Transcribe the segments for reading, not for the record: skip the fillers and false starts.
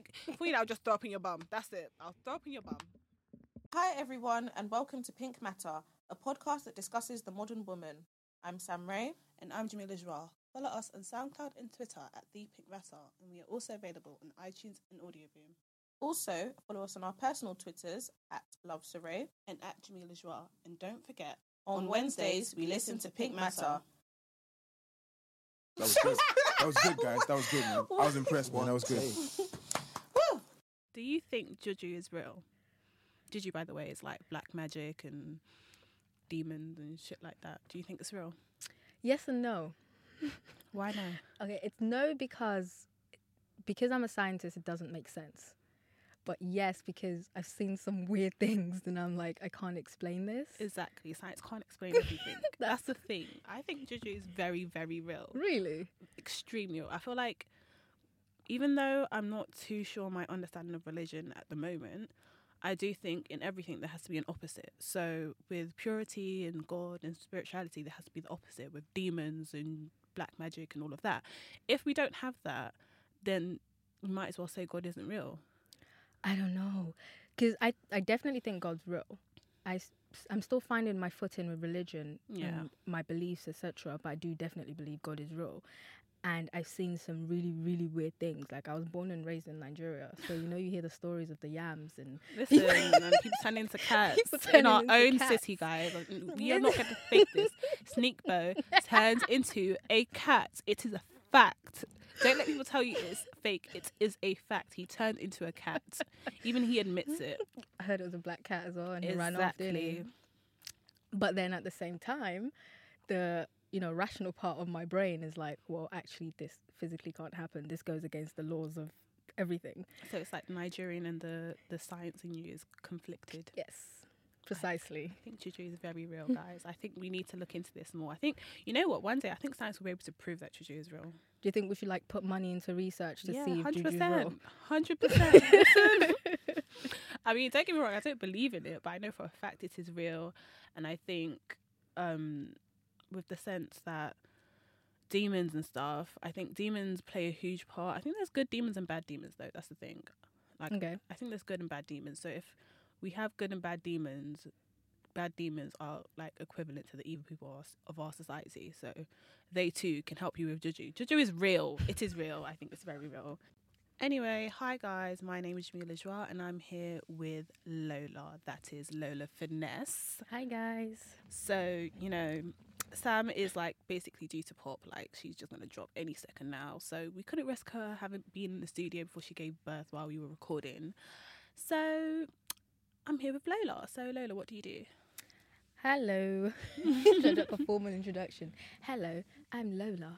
For you, I'll just throw up in your bum. That's it. I'll throw up in your bum. Hi, everyone, and welcome to Pink Matter, a podcast that discusses the modern woman. I'm Sam Ray. And I'm Jamila Joie. Follow us on SoundCloud and Twitter at The Pink Matter, and we are also available on iTunes and Audioboom. Also, follow us on our personal Twitters at Love Saray. And at Jamila Joie. And don't forget, On Wednesdays, we listen to Pink Matter. That was good. That was good, guys. That was good, man. I was impressed, man. That was good. do you think Juju is real? Juju, by the way, is like black magic and demons and shit like that. Do you think it's real? Yes and no. Why no? Okay, it's no because I'm a scientist, it doesn't make sense. But yes, because I've seen some weird things and I'm like, I can't explain this. Exactly. Science can't explain everything. That's the thing. I think Juju is very, very real. Really? Extremely real. I feel like even though I'm not too sure my understanding of religion at the moment, I do think in everything there has to be an opposite. So with purity and God and spirituality, there has to be the opposite with demons and black magic and all of that. If we don't have that, then you might as well say God isn't real. I don't know. Because I definitely think God's real. I'm still finding my footing with religion and my beliefs, etc. But I do definitely believe God is real. And I've seen some really, really weird things. Like, I was born and raised in Nigeria. So, you hear the stories of the yams and... Listen, and people turn into cats in our own city, guys. We are not going to fake this. Sneakbo turns into a cat. It is a fact. Don't let people tell you it's fake. It is a fact. He turned into a cat. Even he admits it. I heard it was a black cat as well, and he ran off, didn't he? But then at the same time, the... rational part of my brain is like, well, actually, this physically can't happen. This goes against the laws of everything. So it's like the Nigerian and the science in you is conflicted. Yes, precisely. I think Juju is very real, guys. I think we need to look into this more. I think, you know what, one day I think science will be able to prove that Juju is real. Do you think we should put money into research to see if Juju's real? 100%. Listen. I mean, don't get me wrong, I don't believe in it, but I know for a fact it is real. And I think... with the sense that demons and stuff, I think demons play a huge part. I think there's good demons and bad demons, though. That's the thing. Okay. I think there's good and bad demons. So if we have good and bad demons are like equivalent to the evil people of our society. So they too can help you with Juju. Juju is real. It is real. I think it's very real. Anyway, hi guys, my name is Jamila Joie and I'm here with Lola. That is Lola Finesse. Hi guys. So, Sam is basically due to pop, she's just going to drop any second now. So we couldn't risk her having been in the studio before she gave birth while we were recording. So I'm here with Lola. So Lola, what do you do? Hello. A formal introduction. Hello, I'm Lola.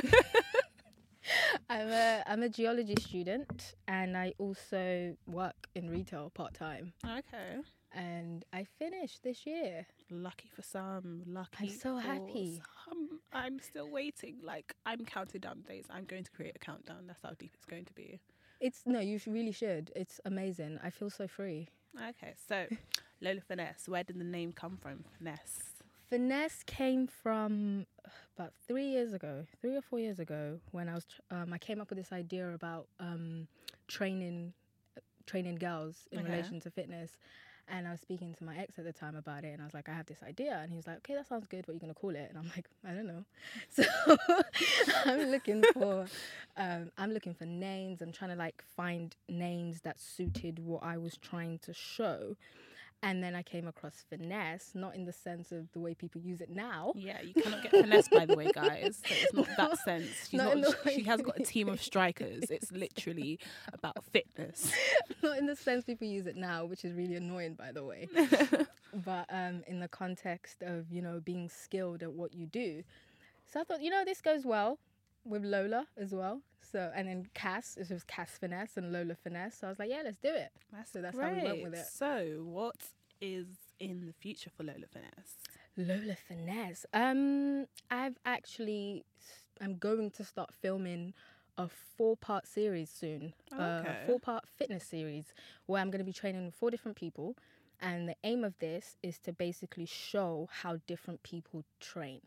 I'm a geology student and I also work in retail part-time. Okay. And I finished this year. Lucky for some, lucky. I'm so happy. Some. I'm still waiting. I'm counting down days. I'm going to create a countdown. That's how deep it's going to be. You really should. It's amazing. I feel so free. Okay, so Lola Finesse. Where did the name come from? Finesse came from about 3 or 4 years ago, when I came up with this idea about training girls in relation to fitness. And I was speaking to my ex at the time about it, and I was like, I have this idea. And he was like, okay, that sounds good. What are you going to call it? And I'm like, I don't know. So I'm looking for names. I'm trying to find names that suited what I was trying to show. And then I came across finesse, not in the sense of the way people use it now. Yeah, you cannot get finesse, by the way, guys. So it's not that sense. She has got a team of strikers. It's literally about fitness. Not in the sense people use it now, which is really annoying, by the way. But in the context of, being skilled at what you do. So I thought, this goes well with Lola as well. So, and then Cass, it was Cass Finesse and Lola Finesse. So I was like, yeah, let's do it. So that's how we went with it. So what is in the future for Lola Finesse? Lola Finesse. I'm going to start filming a 4-part series soon. Okay. 4-part fitness series where I'm going to be training 4 different people. And the aim of this is to basically show how different people train.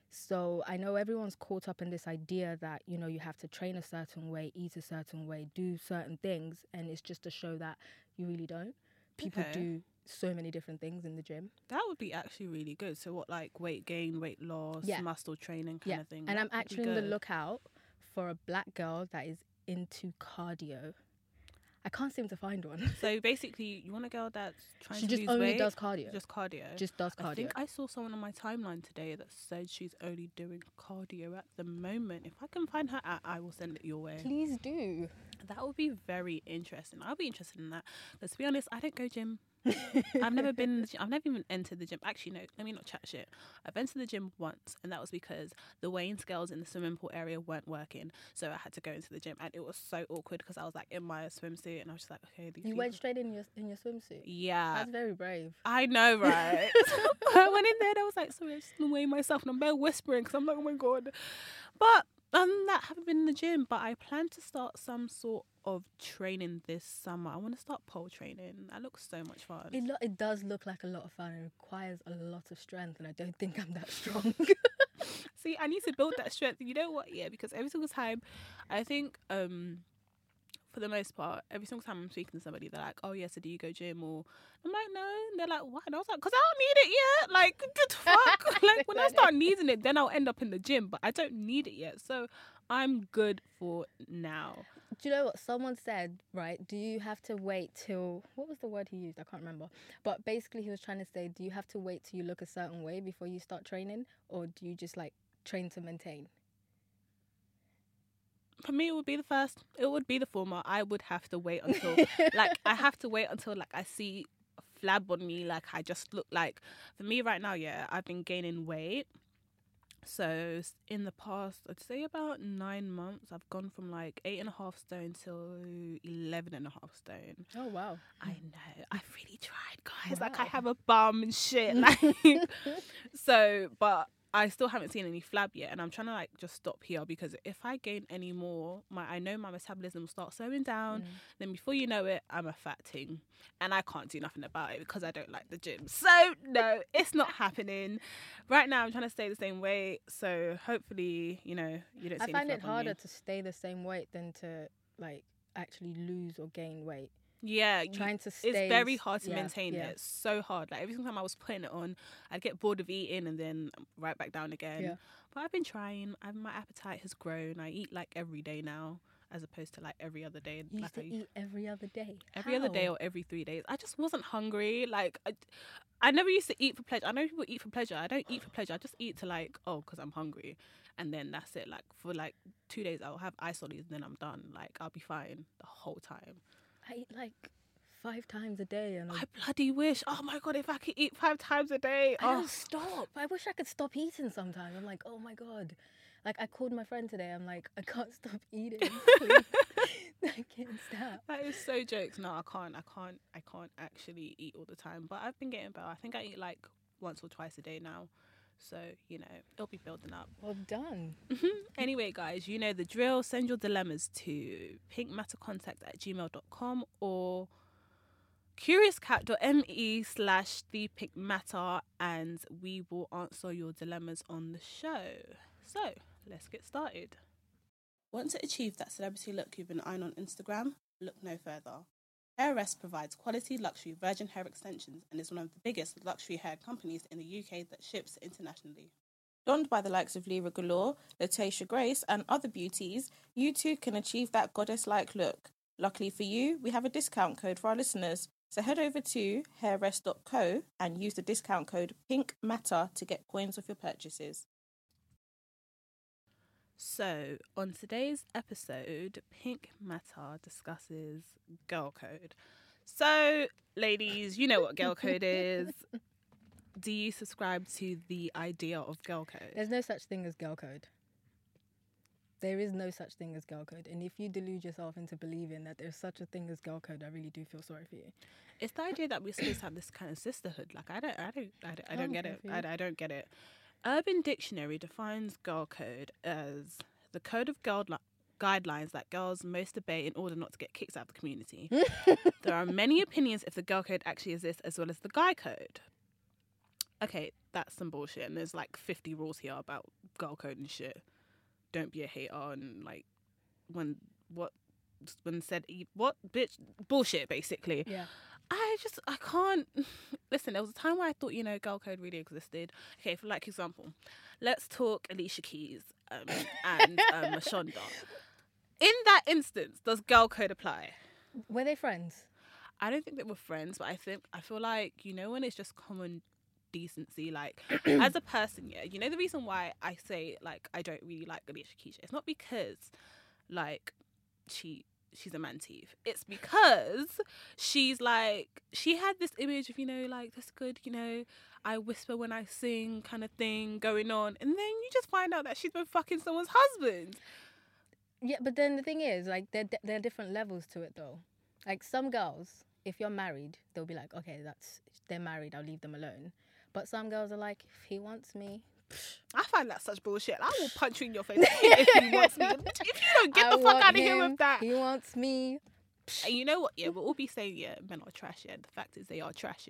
So I know everyone's caught up in this idea that, you know, you have to train a certain way, eat a certain way, do certain things, and it's just to show that you really don't. People Okay. do so many different things in the gym. That would be actually really good. So what, like weight gain, weight loss, Yeah. muscle training kind of thing. And That I'm would be actually on the good. lookout for a black girl that is into cardio. I can't seem to find one. So basically, you want a girl that's trying She to just lose only weight? does cardio. Just cardio. Just does I cardio. think I saw someone on my timeline today that said she's only doing cardio at the moment. If I can find her I will send it your way. Please do. That would be very interesting. I'll be interested in that. But to be honest, I don't go gym. I've never been in the gym. I've never even entered the gym. Actually, no, let me not chat shit. I've entered the gym once, and that was because the weighing scales in the swimming pool area weren't working. So I had to go into the gym, and it was so awkward because I was like in my swimsuit, and I was just like, okay, these You people. went straight in your swimsuit. Yeah. That's very brave. I know, right? I went in there and I was like, sorry, I'm just gonna weigh myself, and I'm bare whispering because I'm like, oh my God. But that, I haven't been in the gym, but I plan to start some sort of training this summer. I want to start pole training. That looks so much fun. It does look like a lot of fun. It requires a lot of strength, and I don't think I'm that strong. See, I need to build that strength. You know what? Yeah, because every single time, I think, for the most part, every single time I'm speaking to somebody, they're like, oh, yeah, so do you go gym? Or I'm like, no. And they're like, why? And I was like, because I don't need it yet. Like, good fuck. Like, when I start needing it, then I'll end up in the gym. But I don't need it yet. So I'm good for now. Do you know what someone said, right? Do you have to wait till, what was the word he used? I can't remember. But basically he was trying to say, do you have to wait till you look a certain way before you start training? Or do you just like train to maintain? For me, it would be the first. It would be the former. I would have to wait until, I have to wait until, I see a flab on me. Like, I just look like, for me right now, yeah, I've been gaining weight. So in the past, I'd say about 9 months, I've gone from 8.5 stone to 11.5 stone. Oh, wow. I know. I've really tried, guys. I Wow. have a bum and shit. So, but I still haven't seen any flab yet, and I'm trying to just stop here because if I gain any more, I know my metabolism will start slowing down. Then before you know it, I'm a fat ting, and I can't do nothing about it because I don't like the gym. So no, it's not happening. Right now, I'm trying to stay the same weight. So hopefully, you don't. I See find any it flab on harder you. to stay the same weight than to actually lose or gain weight. Yeah, Trying to stay. it's very hard to yeah, maintain yeah. it. It's so hard. Every single time I was putting it on, I'd get bored of eating and then right back down again. Yeah. But I've been trying. My appetite has grown. I eat every day now, as opposed to every other day. You used to eat every other day. every other day How? or every 3 days. I just wasn't hungry. I never used to eat for pleasure. I know people eat for pleasure. I don't eat for pleasure. I just eat to because I'm hungry, and then that's it. For 2 days, I'll have isoles, and then I'm done. I'll be fine the whole time. I eat 5 times a day, and I bloody wish. Oh my God, if I could eat 5 times a day. I Oh, don't stop. I wish I could stop eating sometimes. I'm like, oh my God. I called my friend today. I'm like, I can't stop eating. Please. I can't stop. that is so jokes. No, I can't actually eat all the time. But I've been getting better. I think I eat once or twice a day now. So, it'll be building up. Well done. Anyway, guys, you know the drill. Send your dilemmas to pinkmattercontact@gmail.com or curiouscat.me/thepinkmatter, and we will answer your dilemmas on the show. So, let's get started. Want to achieve that celebrity look you've been eyeing on Instagram? Look no further. Hair Rest provides quality luxury virgin hair extensions and is one of the biggest luxury hair companies in the UK that ships internationally. Donned by the likes of Lyra Galore, Letitia Grace, and other beauties, you too can achieve that goddess-like look. Luckily for you, we have a discount code for our listeners. So head over to hairrest.co and use the discount code PINKMATTER to get coins off your purchases. So, on today's episode, Pink Matter discusses girl code. So, ladies, you know what girl code is. Do you subscribe to the idea of girl code? There's no such thing as girl code. There is no such thing as girl code. And if you delude yourself into believing that there's such a thing as girl code, I really do feel sorry for you. It's the idea that we're supposed to have this kind of sisterhood. I don't get it. for you. I don't get it. Urban Dictionary defines girl code as the code of guidelines that girls most obey in order not to get kicked out of the community. There are many opinions if the girl code actually exists, as well as the guy code. Okay, that's some bullshit, and there's 50 rules here about girl code and shit. Don't be a hater and like when said what bitch bullshit basically. Yeah. I can't listen. There was a time where I thought girl code really existed. Okay, for like example, let's talk Alicia Keys and Mashonda. In that instance, does girl code apply? Were they friends? I don't think they were friends, but I feel like when it's just common decency, like as a person, yeah, the reason why I say like I don't really like Alicia Keys, it's not because like she's a man teeth. It's because she's like she had this image of like this good I whisper when I sing kind of thing going on, and then you just find out that she's been fucking someone's husband. Yeah, but then the thing is, like, there are different levels to it, though. Like, some girls, if you're married, they'll be like, okay, they're married, I'll leave them alone. But some girls are like, if he wants me... I find that such bullshit. I will punch you in your face if he wants me. If you don't get the fuck out of here with that. He wants me. And you know what? Yeah, we'll all be saying, men are trash, The fact is they are trash,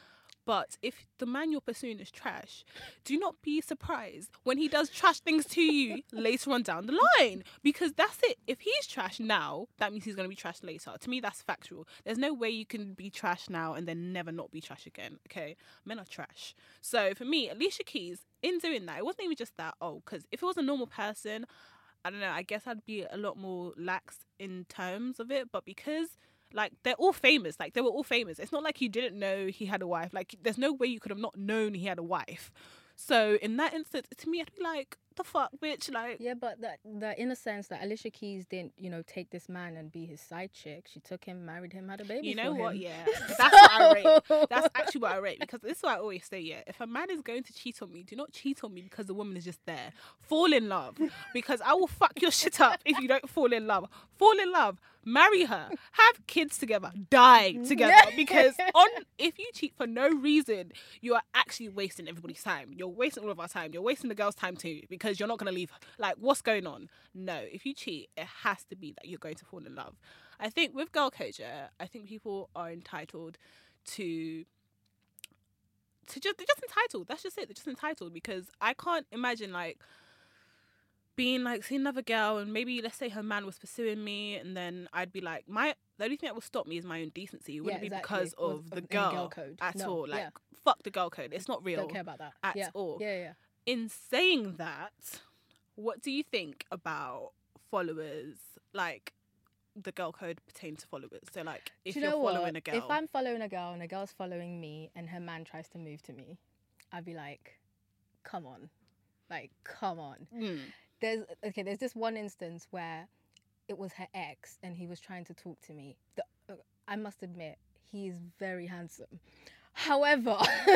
But if the man you're pursuing is trash, do not be surprised when he does trash things to you later on down the line. Because that's it. If he's trash now, that means he's going to be trash later. To me, that's factual. There's no way you can be trash now and then never not be trash again. Okay? Men are trash. So for me, Alicia Keys, in doing that, it wasn't even just that, because if it was a normal person, I don't know, I guess I'd be a lot more lax in terms of it. But because... like, they're all famous. Like, they were all famous. It's not like you didn't know he had a wife. Like, there's no way you could have not known he had a wife. So, in that instance, to me, I'd be like, the fuck, bitch? Like... Yeah, but the in a sense that Alicia Keys didn't, take this man and be his side chick. She took him, married him, had a baby. You know for what? him. Yeah. That's what I rate. That's actually what I rate. Because this is what I always say, if a man is going to cheat on me, do not cheat on me because the woman is just there. Fall in love. Because I will fuck your shit up if you don't fall in love. Fall in love. Marry her. Have kids together. Die together. Because if you cheat for no reason, you are actually wasting everybody's time. You're wasting all of our time. You're wasting the girl's time too because you're not going to leave her. Like, what's going on? No, if you cheat, it has to be that you're going to fall in love. I think with girl code, I think people are entitled to they're just entitled. That's just it. They're just entitled because I can't imagine like being like seeing another girl and maybe let's say her man was pursuing me and then I'd be like the only thing that will stop me is my own decency. It wouldn't be because of the girl code at all. Like fuck the girl code. It's not real. Don't care about that at all. Yeah. In saying that, what do you think about followers? Like the girl code pertains to followers. So like if you're following a girl, if I'm following a girl and a girl's following me and her man tries to move to me, I'd be like, come on. There's this one instance where it was her ex and he was trying to talk to me. I must admit, he is very handsome. However,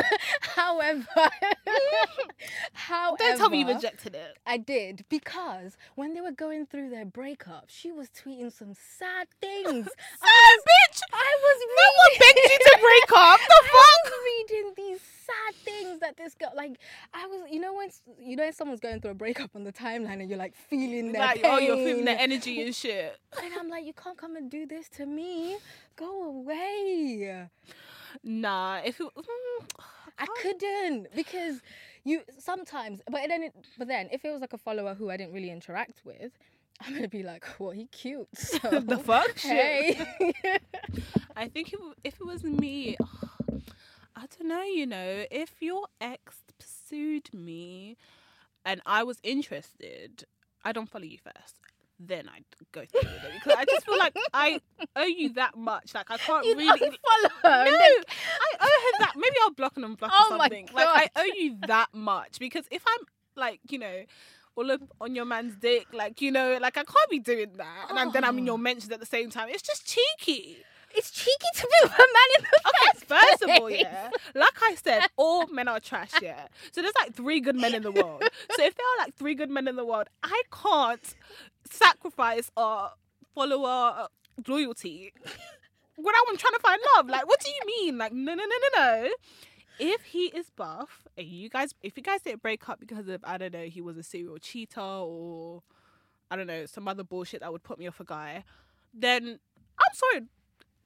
don't tell me you rejected it. I did, because when they were going through their breakup, she was tweeting some sad things. Bitch! I was reading. No one begged you to break up. The fuck? I was reading these sad things that this girl, like, I was, when someone's going through a breakup on the timeline and you're like feeling their pain. Oh, you're feeling their energy and shit. And I'm like, you can't come and do this to me. Go away. Nah, if it, I couldn't because you sometimes, but then if it was like a follower who I didn't really interact with, I'm gonna be like, well, he cute. So, the fuck, hey. I think if it was me, I don't know. If your ex pursued me and I was interested, I don't follow you first. Then I'd go through with it because I just feel like I owe you that much. Like I can't really follow her. No, I owe her that. Maybe I'll block and unblock or something. My God. Like I owe you that much because if I'm like all up on your man's dick, like like I can't be doing that, and then I'm in your mentions at the same time. It's just cheeky. It's cheeky to be with a man in the first of all, like I said, all men are trash, So there's like 3 good men in the world. So if there are like 3 good men in the world, I can't sacrifice our follower loyalty when I'm trying to find love. Like, what do you mean? Like, no. If he is buff, and if you guys didn't break up because of, I don't know, he was a serial cheater or, I don't know, some other bullshit that would put me off a guy, then I'm sorry.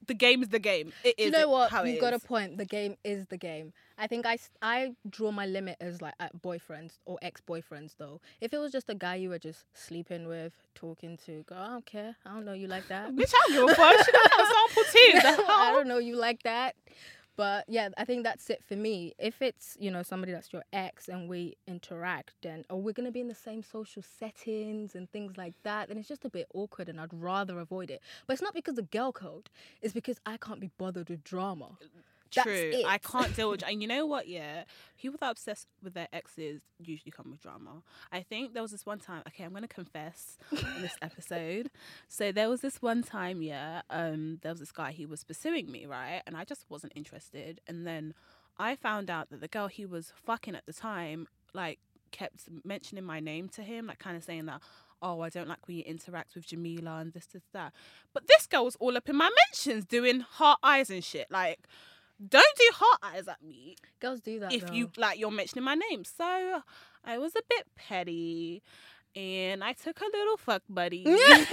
the game is the game. It is. Do you know what? How it You've got a is. point. The game is the game. I think I draw my limit as like at boyfriends or ex-boyfriends though. If it was just a guy you were just sleeping with, talking to, girl, I don't care. I don't know you like that. Bitch, I don't give a fuck. She got that sample too. The I hell? don't know you like that. But yeah, I think that's it for me. If it's, you know, somebody that's your ex and we interact, then, or we're going to be in the same social settings and things like that, then it's just a bit awkward and I'd rather avoid it. But it's not because of girl code. It's because I can't be bothered with drama. That's True. it. I can't deal with. And you know what? Yeah, people that are obsessed with their exes usually come with drama. I think there was this one time. Okay, I'm gonna confess in this episode. So there was this one time. Yeah, there was this guy. He was pursuing me, right? And I just wasn't interested. And then I found out that the girl he was fucking at the time, like, kept mentioning my name to him, like, kind of saying that. Oh, I don't like when you interact with Jamila and this, that. But this girl was all up in my mentions doing heart eyes and shit. Like, don't do heart eyes at me Girls do that if though. you like you're mentioning my name. So I was a bit petty and I took a little fuck buddy.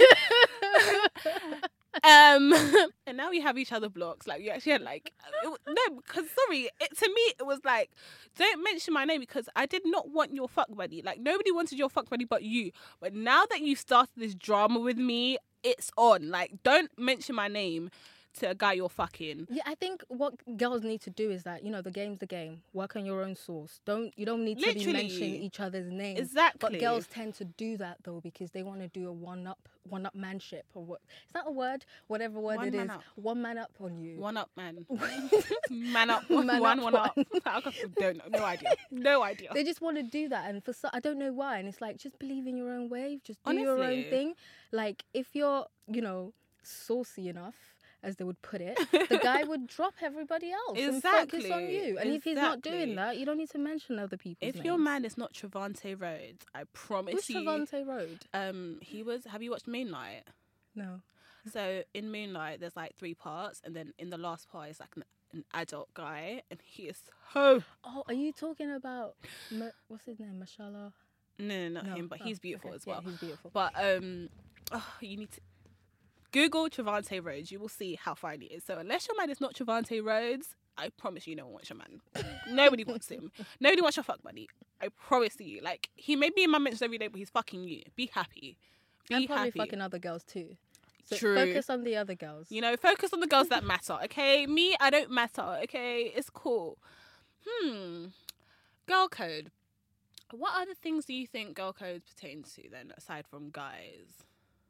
And now we have each other blocks. Like, you actually had like no, because sorry, to me it was like, don't mention my name because I did not want your fuck buddy. Like, nobody wanted your fuck buddy but you. But now that you started this drama with me, it's on. Like, don't mention my name to a guy you're fucking. Yeah, I think what girls need to do is that, you know, the game's the game. Work on your own source. You don't need to be Literally. mentioning each other's names. Exactly. But girls tend to do that though because they want to do a one up manship or what? Is that a word? Whatever word One it man is. up. One man up on you. One up, man. Man up. Man One up up. I don't know. No idea. No idea. They just want to do that, and I don't know why. And it's like, just believe in your own wave. Just do your own Honestly. thing. Like, if you're, you know, saucy enough, as they would put it, the guy would drop everybody else and focus on Exactly. you. And if he's not doing Exactly. that, you don't need to mention other people's If names. your man is not Trevante Rhodes, I promise Who's you. Trevante Road? He was. Have you watched Moonlight? No. So in Moonlight, there's like 3 parts, and then in the last part, it's like an adult guy, and he is so. Oh, are you talking about what's his name? Mashallah. No, not No. him, but Oh, he's beautiful okay. as well. Yeah, he's beautiful. But you need to Google Trevante Rhodes. You will see how fine he is. So unless your man is not Trevante Rhodes, I promise you, no one wants your man. Nobody wants him. Nobody wants your fuck buddy. I promise you. Like, he may be in my mentions every day, but he's fucking you. Be happy. Be I'm probably happy. fucking other girls too. So True. focus on the other girls. You know, focus on the girls that matter. Okay, me, I don't matter. Okay, it's cool. Girl code. What other things do you think girl code pertains to then, aside from guys?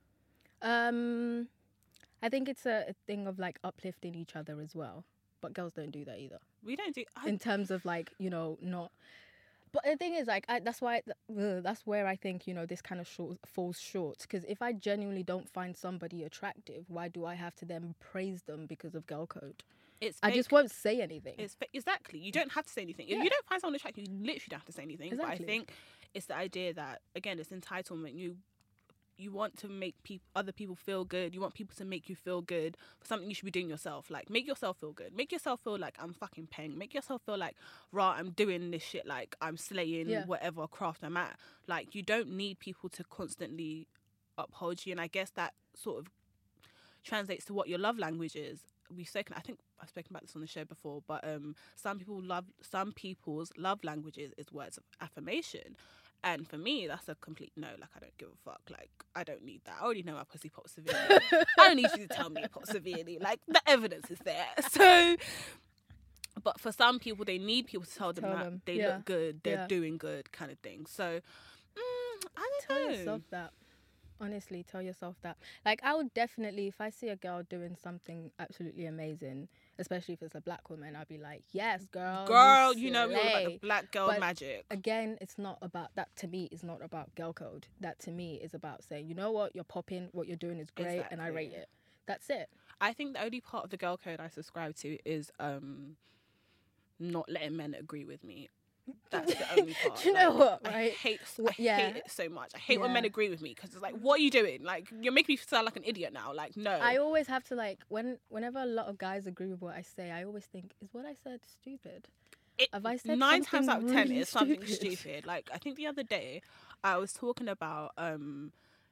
I think it's a thing of like uplifting each other as well. But girls don't do that either. We don't do. In terms of like, you know, not. But the thing is, like, that's where I think, you know, this kind of falls short. Because if I genuinely don't find somebody attractive, why do I have to then praise them because of girl code? I just won't say anything. Exactly. You don't have to say anything. If Yeah. you don't find someone attractive, you literally don't have to say anything. But I Exactly. think it's the idea that, again, it's entitlement. You want to make other people feel good. You want people to make you feel good for something you should be doing yourself. Like, make yourself feel good. Make yourself feel like I'm fucking peng. Make yourself feel like, rah, I'm doing this shit. Like, I'm slaying whatever craft I'm at. Like, you don't need people to constantly uphold you. And I guess that sort of translates to what your love language is. I think I've spoken about this on the show before, but some people's love languages is words of affirmation. And for me, that's a complete no. Like, I don't give a fuck. Like, I don't need that. I already know my pussy pops severely. I don't need you to tell me it pops severely. Like, the evidence is there. So, but for some people, they need people to tell them that they look good, they're doing good, kind of thing. So, I don't Tell know. yourself that. Honestly, tell yourself that. Like, I would definitely, if I see a girl doing something absolutely amazing, especially if it's a black woman, I'd be like, yes, girl, You know, we all about the slay. black girl But magic. Again, it's not about that. To me, is not about girl code. That to me is about saying, you know what, you're popping, what you're doing is great, and I rate Exactly. it. That's it. I think the only part of the girl code I subscribe to is not letting men agree with me. That's the only part. Do you know what, I right? hate Yeah. it so much. I hate when Yeah. men agree with me because it's like, what are you doing? Like, you're making me sound like an idiot now. Like, no. I always have to like whenever a lot of guys agree with what I say, I always think, is what I said stupid? Have I said 9 times something out of 10 really is something stupid? stupid. Like, I think the other day I was talking about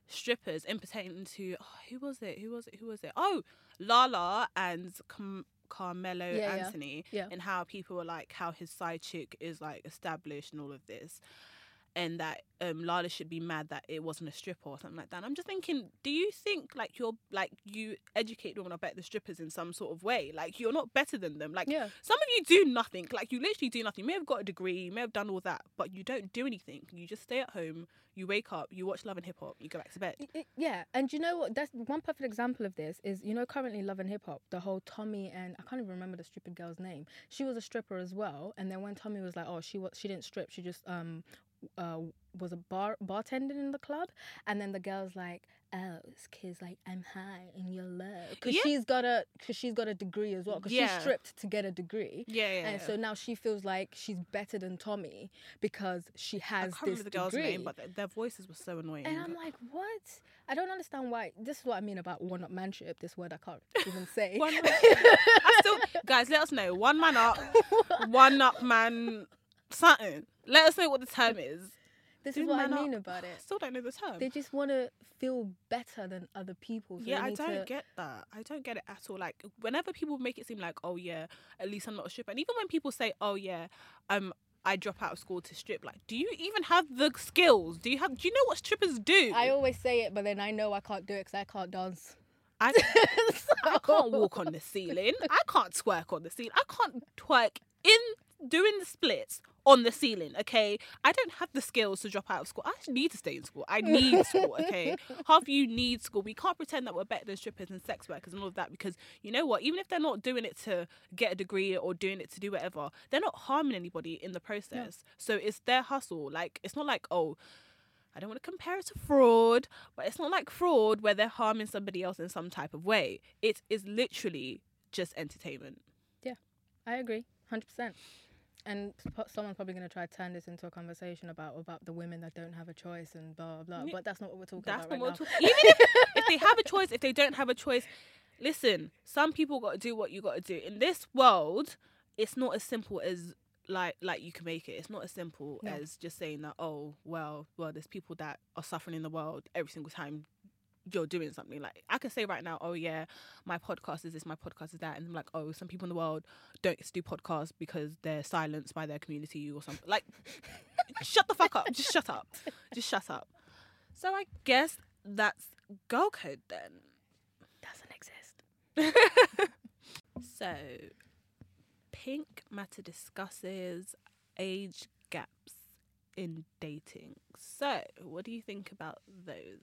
strippers in pertaining to who was it? Oh, Lala and Carmelo Yeah, Anthony, yeah. and how people were like how his side chick is like established and all of this, and that Lala should be mad that it wasn't a stripper or something like that. And I'm just thinking, do you think like you educate women about the strippers in some sort of way? Like you're not better than them. Like Yeah. some of you do nothing. Like you literally do nothing. You may have got a degree, you may have done all that, but you don't do anything. You just stay at home. You wake up, you watch Love and Hip Hop, you go back to bed. Yeah, and you know what? That's one perfect example of this is, you know, currently Love and Hip Hop, the whole Tommy and I can't even remember the stupid girl's name. She was a stripper as well, and then when Tommy was like, oh, she didn't strip, she just was a bartending in the club, and then the girl's like, oh, it's 'cause like I'm high and you're low, because Yeah. she's got a degree as well, because she Yeah. stripped to get a degree. Yeah. And so now she feels like she's better than Tommy because she I has can't this remember the girl's degree. name, but their voices were so annoying. And I'm like, what? I don't understand why. This is what I mean about one-upmanship, this word I can't even say. Guys, let us know. One man up, one up man, something. Let us know what the term is. This Do is what I man mean up. about it. I still don't know the term. They just want to feel better than other people. So Yeah, they I need don't to... get that. I don't get it at all. Like, whenever people make it seem like, oh yeah, at least I'm not a stripper, and even when people say, oh yeah, I drop out of school to strip, like, do you even have the skills? Do you know what strippers do? I always say it, but then I know I can't do it because I can't dance. I can't walk on the ceiling. I can't twerk on the ceiling. I can't twerk in doing the splits on the ceiling, okay? I don't have the skills to drop out of school. I actually need to stay in school. I need school, okay? Half of you need school. We can't pretend that we're better than strippers and sex workers and all of that, because you know what? Even if they're not doing it to get a degree or doing it to do whatever, they're not harming anybody in the process. So it's their hustle. Like, it's not like, oh, I don't want to compare it to fraud, but it's not like fraud where they're harming somebody else in some type of way. It is literally just entertainment. I agree, 100%. And someone's probably going to try to turn this into a conversation about the women that don't have a choice and blah, blah, blah. But that's not what we're talking That's about not right what now. we're talking. Even if they have a choice, if they don't have a choice, listen, some people got to do what you got to do. In this world, it's not as simple as like you can make it. It's not as simple No. as just saying that, oh, well, there's people that are suffering in the world every single time you're doing something. Like, I can say right now, oh yeah, my podcast is this, my podcast is that, and I'm like, oh, some people in the world don't get to do podcasts because they're silenced by their community or something. Like, shut the fuck up. Just shut up. Just shut up. So I guess that's girl code then. Doesn't exist. So, Pink Matter discusses age gaps in dating. So, what do you think about those?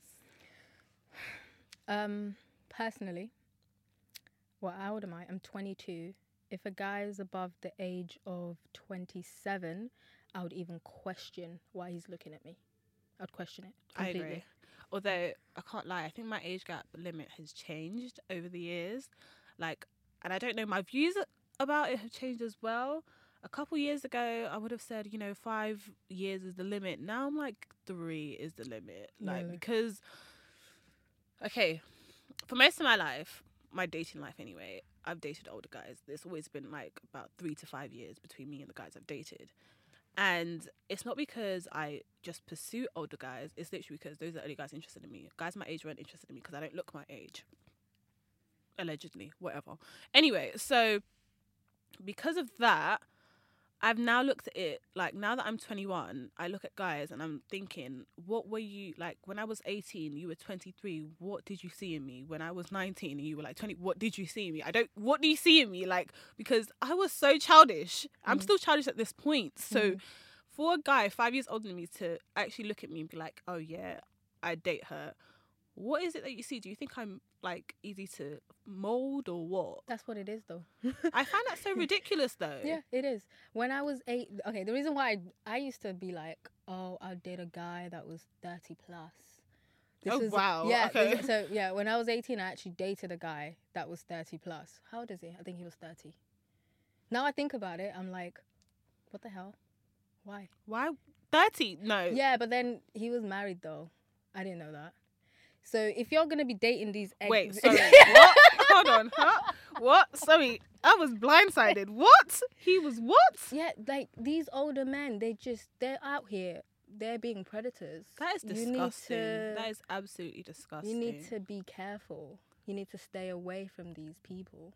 Personally, well, how old am I? I'm 22. If a guy is above the age of 27, I would even question why he's looking at me. I'd question it completely. I agree. Although, I can't lie, I think my age gap limit has changed over the years. Like, and I don't know, my views about it have changed as well. A couple years ago, I would have said, 5 years is the limit. Now I'm like 3 is the limit. Like, Really? because, okay, for most of my life, my dating life anyway, I've dated older guys. There's always been like about 3 to 5 years between me and the guys I've dated. And it's not because I just pursue older guys. It's literally because those are the only guys interested in me. Guys my age weren't interested in me because I don't look my age. Allegedly, whatever. Anyway, so because of that, I've now looked at it, like, now that I'm 21, I look at guys and I'm thinking, what were you, like, when I was 18, you were 23, what did you see in me? When I was 19 and you were, like, 20, what did you see in me? What do you see in me? Like, because I was so childish. I'm still childish at this point. So for a guy 5 years older than me to actually look at me and be like, oh, yeah, I date her, what is it that you see? Do you think I'm, like, easy to mold or what? That's what it is, though. I find that so ridiculous, though. Yeah, it is. When I was 8, okay, the reason why I used to be like, oh, I'll date a guy that was 30 plus. Wow. Yeah. Okay. So, yeah, when I was 18, I actually dated a guy that was 30 plus. How old is he? I think he was 30. Now I think about it, I'm like, what the hell? Why? Why 30? No. Yeah, but then he was married, though. I didn't know that. So if you're going to be dating these Wait, sorry. What? Hold on. Huh? What? Sorry. I was blindsided. What? He was what? Yeah, like these older men, they're out here they're being predators. That is You need disgusting. to- That is absolutely disgusting. You need to be careful. You need to stay away from these people.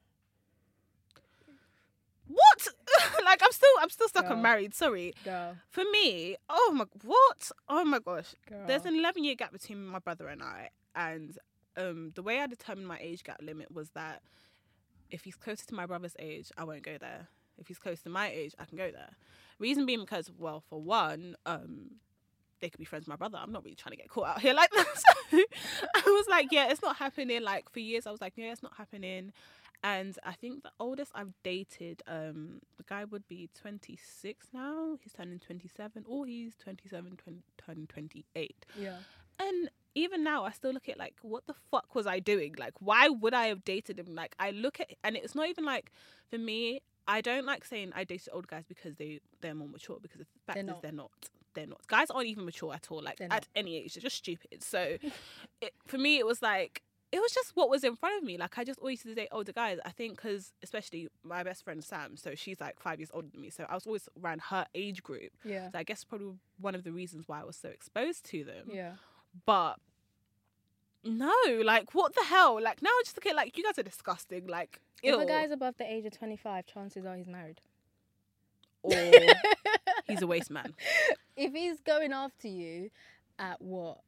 What? Like I'm still stuck Girl. on married. Sorry. Girl, For me, what? Oh my gosh. girl. There's an 11-year gap between my brother and I, and the way I determined my age gap limit was that if he's closer to my brother's age, I won't go there. If he's close to my age, I can go there. Reason being because, well, for one, they could be friends with my brother. I'm not really trying to get caught out here like that. So I was like, yeah, it's not happening. Like for years, I was like, yeah, it's not happening. And I think the oldest I've dated, the guy would be 26 now. He's turning 27, or he's 27, turning 28. Yeah. And even now, I still look at like, what the fuck was I doing? Like, why would I have dated him? Like, I look at, and it's not even like, for me, I don't like saying I dated old guys because they're more mature, because the fact is they're not. They're not. Guys aren't even mature at all. Like, at any age, they're just stupid. So for me, it was like, it was just what was in front of me. Like, I just always used to date older guys. I think because, especially my best friend Sam, so she's like 5 years older than me. So I was always around her age group. Yeah. So I guess probably one of the reasons why I was so exposed to them. Yeah. But no, like, what the hell? Like, now I just look at, like, you guys are disgusting. Like, If ew. a guy's above the age of 25, chances are he's married. Or he's a waste man. If he's going after you at what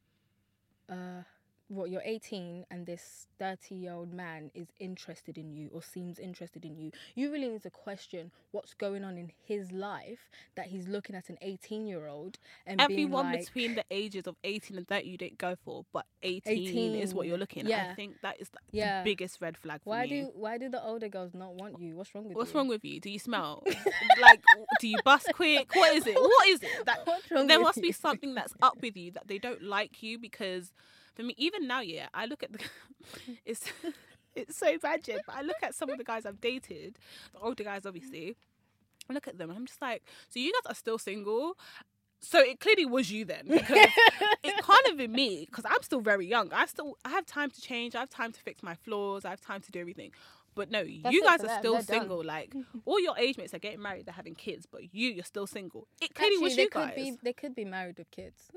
you're 18 and this 30-year-old man is interested in you or seems interested in you, you really need to question what's going on in his life that he's looking at an 18-year-old and Everyone being like, between the ages of 18 and 30 you don't go for, but 18 is what you're looking at. Yeah. I think that is Yeah. the biggest red flag for why me. do the older girls not want you? What's wrong with What's you? wrong with you? Do you smell? Like, do you bust quick? What is it? What is it? That What's wrong there with must be you? something that's up with you that they don't like you. Because for me, even now, yeah, I look at the it's so bad, Jen, but I look at some of the guys I've dated, the older guys, obviously. I look at them and I'm just like, so you guys are still single? So it clearly was you then, because it can't have been me, because I'm still very young. I have time to change. I have time to fix my flaws. I have time to do everything. But no, That's you it guys for are them. still They're done. single. Like, all your age mates are getting married, they're having kids, but you're still single. It clearly was Actually, you guys. they could be married with kids.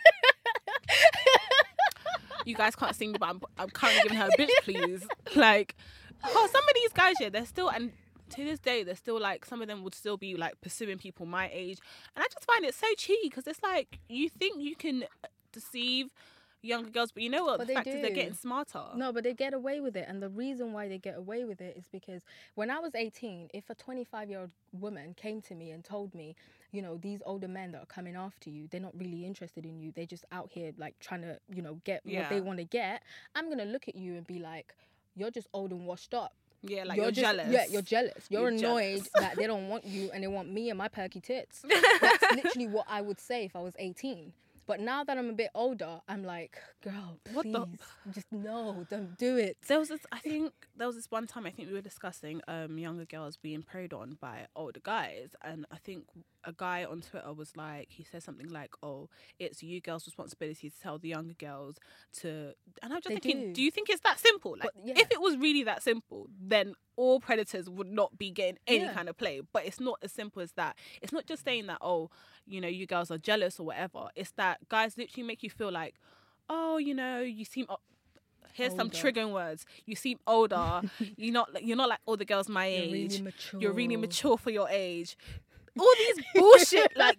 You guys can't see me, but I'm currently giving her a bitch, please. Like, oh, some of these guys, yeah, they're still, and to this day, they're still like, some of them would still be like pursuing people my age. And I just find it so cheeky, because it's like, you think you can deceive younger girls, but you know what? But the they fact is they're do. getting smarter. No, but they get away with it. And the reason why they get away with it is because when I was 18, if a 25-year-old woman came to me and told me, you know, these older men that are coming after you, they're not really interested in you. They're just out here like trying to, you know, get what they Yeah. want to get. I'm going to look at you and be like, you're just old and washed up. Yeah, like you're just, jealous. Yeah, you're jealous. You're You're annoyed jealous. that they don't want you and they want me and my perky tits. That's literally what I would say if I was 18. But now that I'm a bit older, I'm like, girl, What please, the- just no, don't do it. There was this one time, I think we were discussing younger girls being preyed on by older guys, and I think a guy on Twitter was like, he said something like, oh, it's you girls' responsibility to tell the younger girls to, and I'm just They thinking, do. do you think it's that simple? Like, But, yeah. if it was really that simple, then all predators would not be getting any Yeah. kind of play. But it's not as simple as that. It's not just saying that, oh, you know, you girls are jealous or whatever. It's that guys literally make you feel like, oh, you know, you seem here's some Older. triggering words. You seem older. You're not like all the girls my You're age. really mature. You're really mature for your age. All these bullshit, like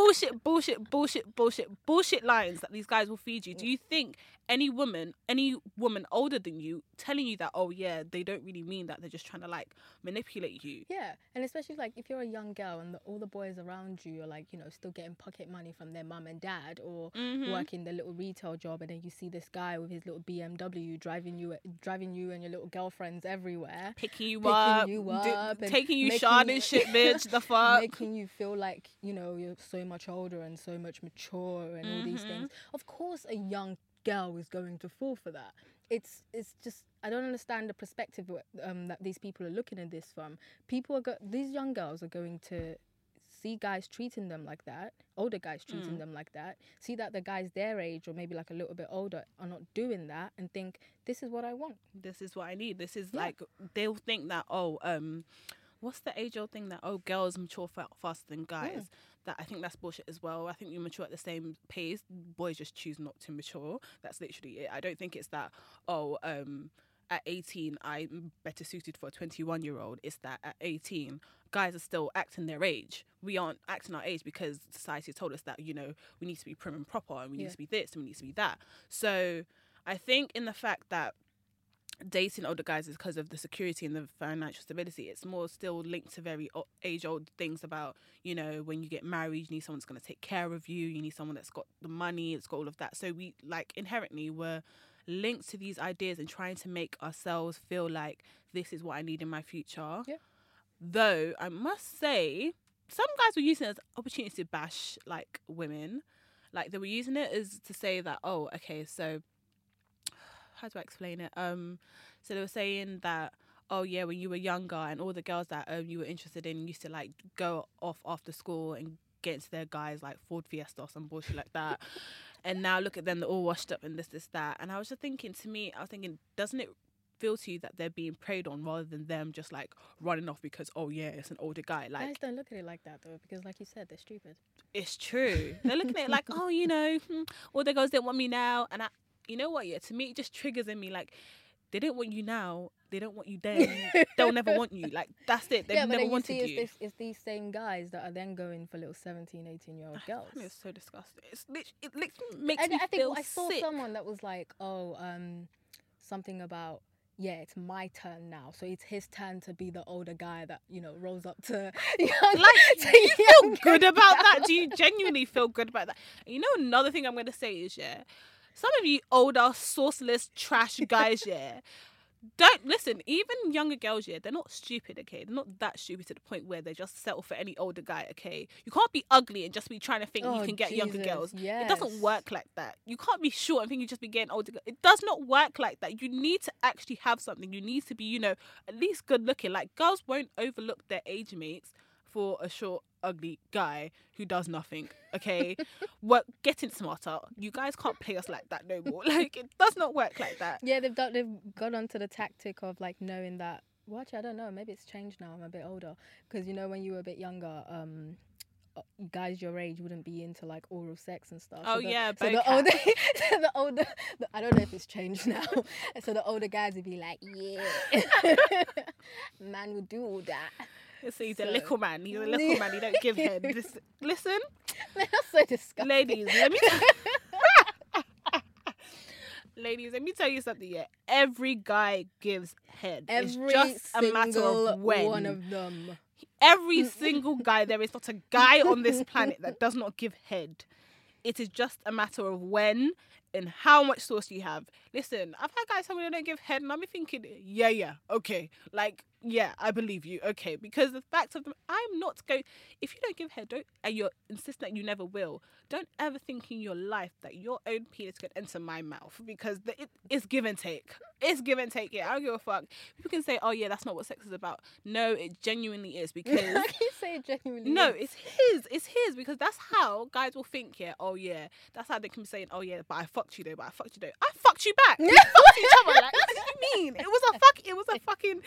bullshit lines that these guys will feed you. Do you think any woman older than you telling you that, oh yeah, they don't really mean that, they're just trying to like manipulate you? Yeah, and especially like if you're a young girl and all the boys around you are like, you know, still getting pocket money from their mum and dad or working their little retail job, and then you see this guy with his little BMW driving you and your little girlfriends everywhere, Picking you up, and taking you making shard you- and shit, bitch. The fuck. making you feel like, you know, you're so much older and so much mature and all these things. Of course, a young girl is going to fall for that. It's just, I don't understand the perspective that these people are looking at this from. These young girls are going to see guys treating them like that, older guys treating them like that, see that the guys their age or maybe like a little bit older are not doing that, and think, this is what I want. This is what I need. This is Yeah. like, they'll think that, oh, what's the age old thing that, oh, girls mature faster than guys? that I think that's bullshit as well. I think you mature at the same pace. Boys just choose not to mature. That's literally it. I don't think it's that, at 18, I'm better suited for a 21-year-old. It's that at 18, guys are still acting their age. We aren't acting our age because society has told us that, we need to be prim and proper and we need to be this and we need to be that. So I think in the fact that dating older guys is because of the security and the financial stability, it's more still linked to very age-old things about, when you get married, you need someone that's going to take care of you. You need someone that's got the money, it's got all of that. So we, inherently, we're linked to these ideas and trying to make ourselves feel like this is what I need in my future. Yeah. Though I must say, some guys were using it as an opportunity to bash women. They were using it as to say that, oh, okay, so how do I explain it? So they were saying that, oh yeah, when you were younger and all the girls that you were interested in used to go off after school and get into their guys Ford Fiesta or some bullshit like that. And now look at them, they're all washed up and this, that. And I was just thinking, doesn't it feel to you that they're being preyed on rather than them just running off because, oh yeah, it's an older guy? Guys don't look at it like that though, because like you said, they're stupid. It's true. They're looking at it oh, all the girls didn't want me now. And you know what, yeah, to me it just triggers in me they don't want you now, they don't want you then, they'll never want you. That's it, they've never wanted you. It's these same guys that are then going for little 17, 18-year-old girls. It's so disgusting. It makes me I feel think I saw sick. someone that was something about, yeah, it's my turn now. So it's his turn to be the older guy that, rolls up to you feel good about that? Do you genuinely feel good about that? And another thing I'm going to say is, yeah, some of you older, sourceless, trash guys, yeah, don't listen. Even younger girls, yeah, they're not stupid, okay? They're not that stupid to the point where they just settle for any older guy, okay? You can't be ugly and just be trying to think you can get younger girls. Yes. It doesn't work like that. You can't be short and think you just be getting older girls. It does not work like that. You need to actually have something. You need to be, at least good looking. Girls won't overlook their age mates for a short, ugly guy who does nothing, okay? We're getting smarter. You guys can't play us like that no more. It does not work like that. Yeah, they've got onto the tactic of knowing that, well, actually, I don't know, maybe it's changed now, I'm a bit older, because when you were a bit younger, guys your age wouldn't be into oral sex and stuff. Oh, so the older, I don't know if it's changed now. So the older guys would be like, yeah, man would do all that. So he's a little man. He's a little man. He don't give head. Listen. That's so disgusting. Ladies, let me tell you something. Yeah, every guy gives head. It's just a matter of when. One of them. Every single guy. There is not a guy on this planet that does not give head. It is just a matter of when and how much sauce you have. Listen, I've had guys tell me they don't give head, and I'm thinking, yeah, okay. Yeah, I believe you, okay. Because the fact of I'm not going. If you don't give head, and you're insisting that you never will, don't ever think in your life that your own penis could enter my mouth, because it's give and take. It's give and take. Yeah, I don't give a fuck. People can say, oh yeah, that's not what sex is about. No, it genuinely is, because How can you say it genuinely? no, is? it's his, because that's how guys will think. Yeah, oh yeah, that's how they can be saying, oh yeah, but I fucked you though. I fucked you back. We fucked each other. What do you mean? It was a fucking,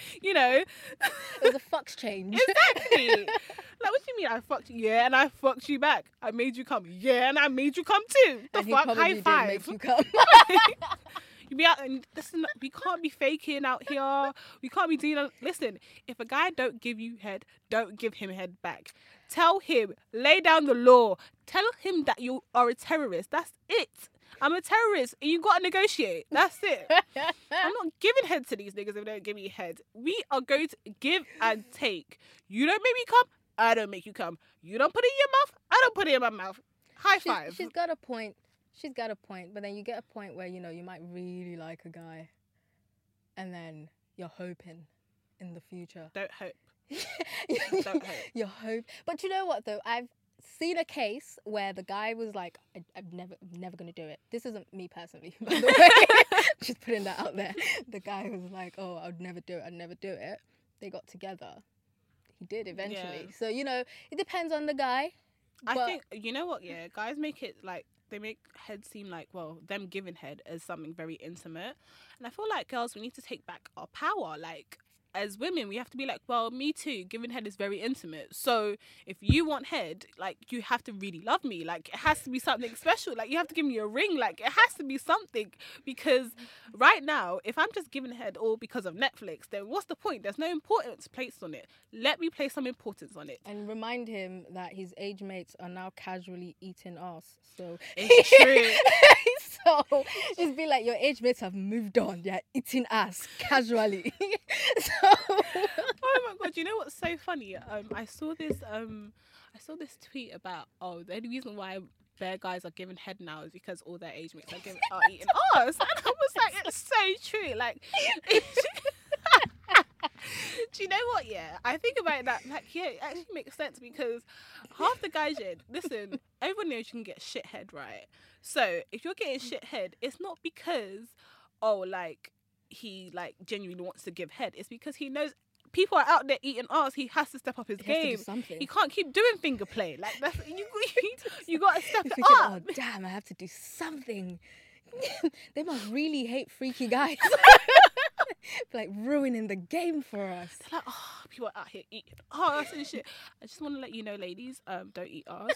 It was a fuck's change. Exactly. What do you mean I fucked you? Yeah, and I fucked you back. I made you come. Yeah, and I made you come too. The And fuck? he probably High did five. make you come. You be out and listen. We can't be faking out here. We can't be doing. Listen, if a guy don't give you head, don't give him head back. Tell him. Lay down the law. Tell him that you are a terrorist. That's it. I'm a terrorist, and you gotta negotiate. That's it. I'm not giving head to these niggas if they don't give me head. We are going to give and take. You don't make me come, I don't make you come. You don't put it in your mouth, I don't put it in my mouth. High five. She's got a point. But then you get a point where, you might really like a guy. And then you're hoping in the future. Don't hope. Don't hope. You're hope. But you know what, though? I've seen a case where the guy was like, I'm never going to do it. This isn't me personally, by the way. Just putting that out there. The guy was like, oh, I'd never do it. They got together. He did eventually. Yeah. So, it depends on the guy. I think, you know what, yeah, guys make it they make head seem them giving head as something very intimate. And I feel like girls, we need to take back our power. as women, we have to be like, well, me too. Giving head is very intimate. So if you want head, like, you have to really love me. Like, it has to be something special. Like, you have to give me a ring. Like, it has to be something. Because right now, if I'm just giving head all because of Netflix, then what's the point? There's no importance placed on it. Let me place some importance on it. And remind him that his age mates are now casually eating ass. So It's true. so it's be like your age mates have moved on. They're eating ass casually. So Oh my god! You know what's so funny? I saw this tweet about, oh, the only reason why bare guys are giving head now is because all their age mates are eating ass, and I was like, it's so true. Like, do you know what? Yeah, I think about that. Like, yeah, it actually makes sense because half the guys, yeah, listen, everyone knows you can get shit head, right? So if you're getting shit head, it's not because, oh, like, he like genuinely wants to give head. It's because he knows people are out there eating ass. He has to step up his he has to game. do something. He can't keep doing finger play. Like, that's you got to step He's it thinking, up. oh damn, I have to do something. They must really hate freaky guys. Like ruining the game for us. They're like, oh, people are out here eating ass and shit. I just want to let you know, ladies, don't eat ass.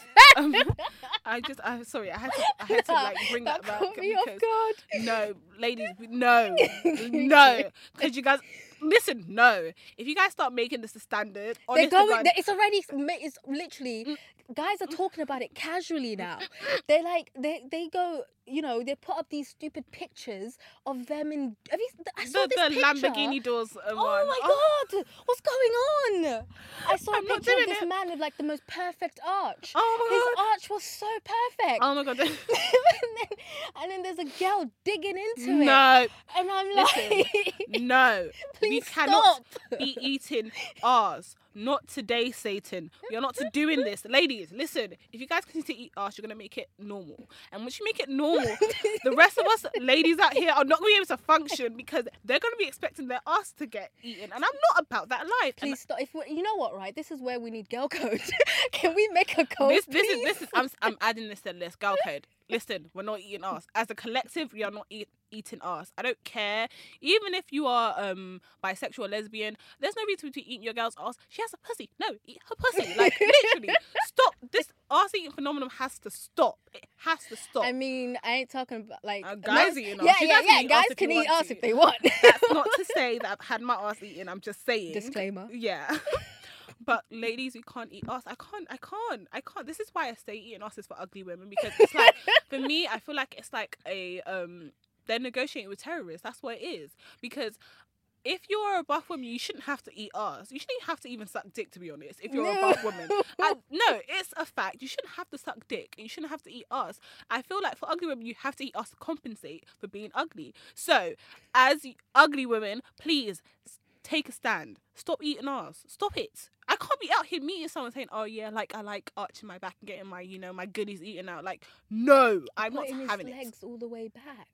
I'm sorry, I had to like bring that back caught me off because guard. no, ladies, no, because you guys. Listen, no. If you guys start making this a standard, They're honest to going. God, It's already. It's literally. Guys are talking about it casually now. They're like they go. You know, they put up these stupid pictures of them in. Have you? I saw this the picture. Lamborghini doors. Oh one. my god! What's going on? I saw a I'm not picture of doing this it. man with like the most perfect arch. Oh my His god. arch was so perfect. Oh my god. and then there's a girl digging into it. No, And I'm Listen, like, no. We please cannot stop. be eating ours. Not today, Satan. We are not doing this. Ladies, listen. If you guys continue to eat arse, you're going to make it normal. And once you make it normal, the rest of us ladies out here are not going to be able to function because they're going to be expecting their ass to get eaten. And I'm not about that life. Please stop. You know what, right? This is where we need girl code. Can we make a code? This is I'm adding this to the list. Girl code. Listen, we're not eating ass. As a collective, we are not eating ass. I don't care. Even if you are bisexual or lesbian, there's no reason to be eating your girl's ass. She has a pussy. No, eat her pussy. Like, literally. Stop. This ass eating phenomenon has to stop. It has to stop. I mean, I ain't talking about like guys eating ass. Yeah, You yeah, guys can yeah. eat Guys ass if can you eat want ass to. if they want. That's not to say that I've had my ass eaten. I'm just saying. Disclaimer. Yeah. But ladies, we can't eat ass. I can't. This is why I say eating ass is for ugly women, because it's like, for me, I feel like it's like a they're negotiating with terrorists. That's what it is. Because if you're a buff woman, you shouldn't have to eat ass. You shouldn't have to even suck dick, to be honest, if you're a buff woman. No, it's a fact. You shouldn't have to suck dick and you shouldn't have to eat ass. I feel like for ugly women, you have to eat ass to compensate for being ugly. So, as ugly women, please take a stand. Stop eating ass. Stop it. I can't be out here meeting someone saying, "Oh yeah, like I like arching my back and getting my, my goodies eaten out." Like, no, I'm not Putting having his it. legs all the way back.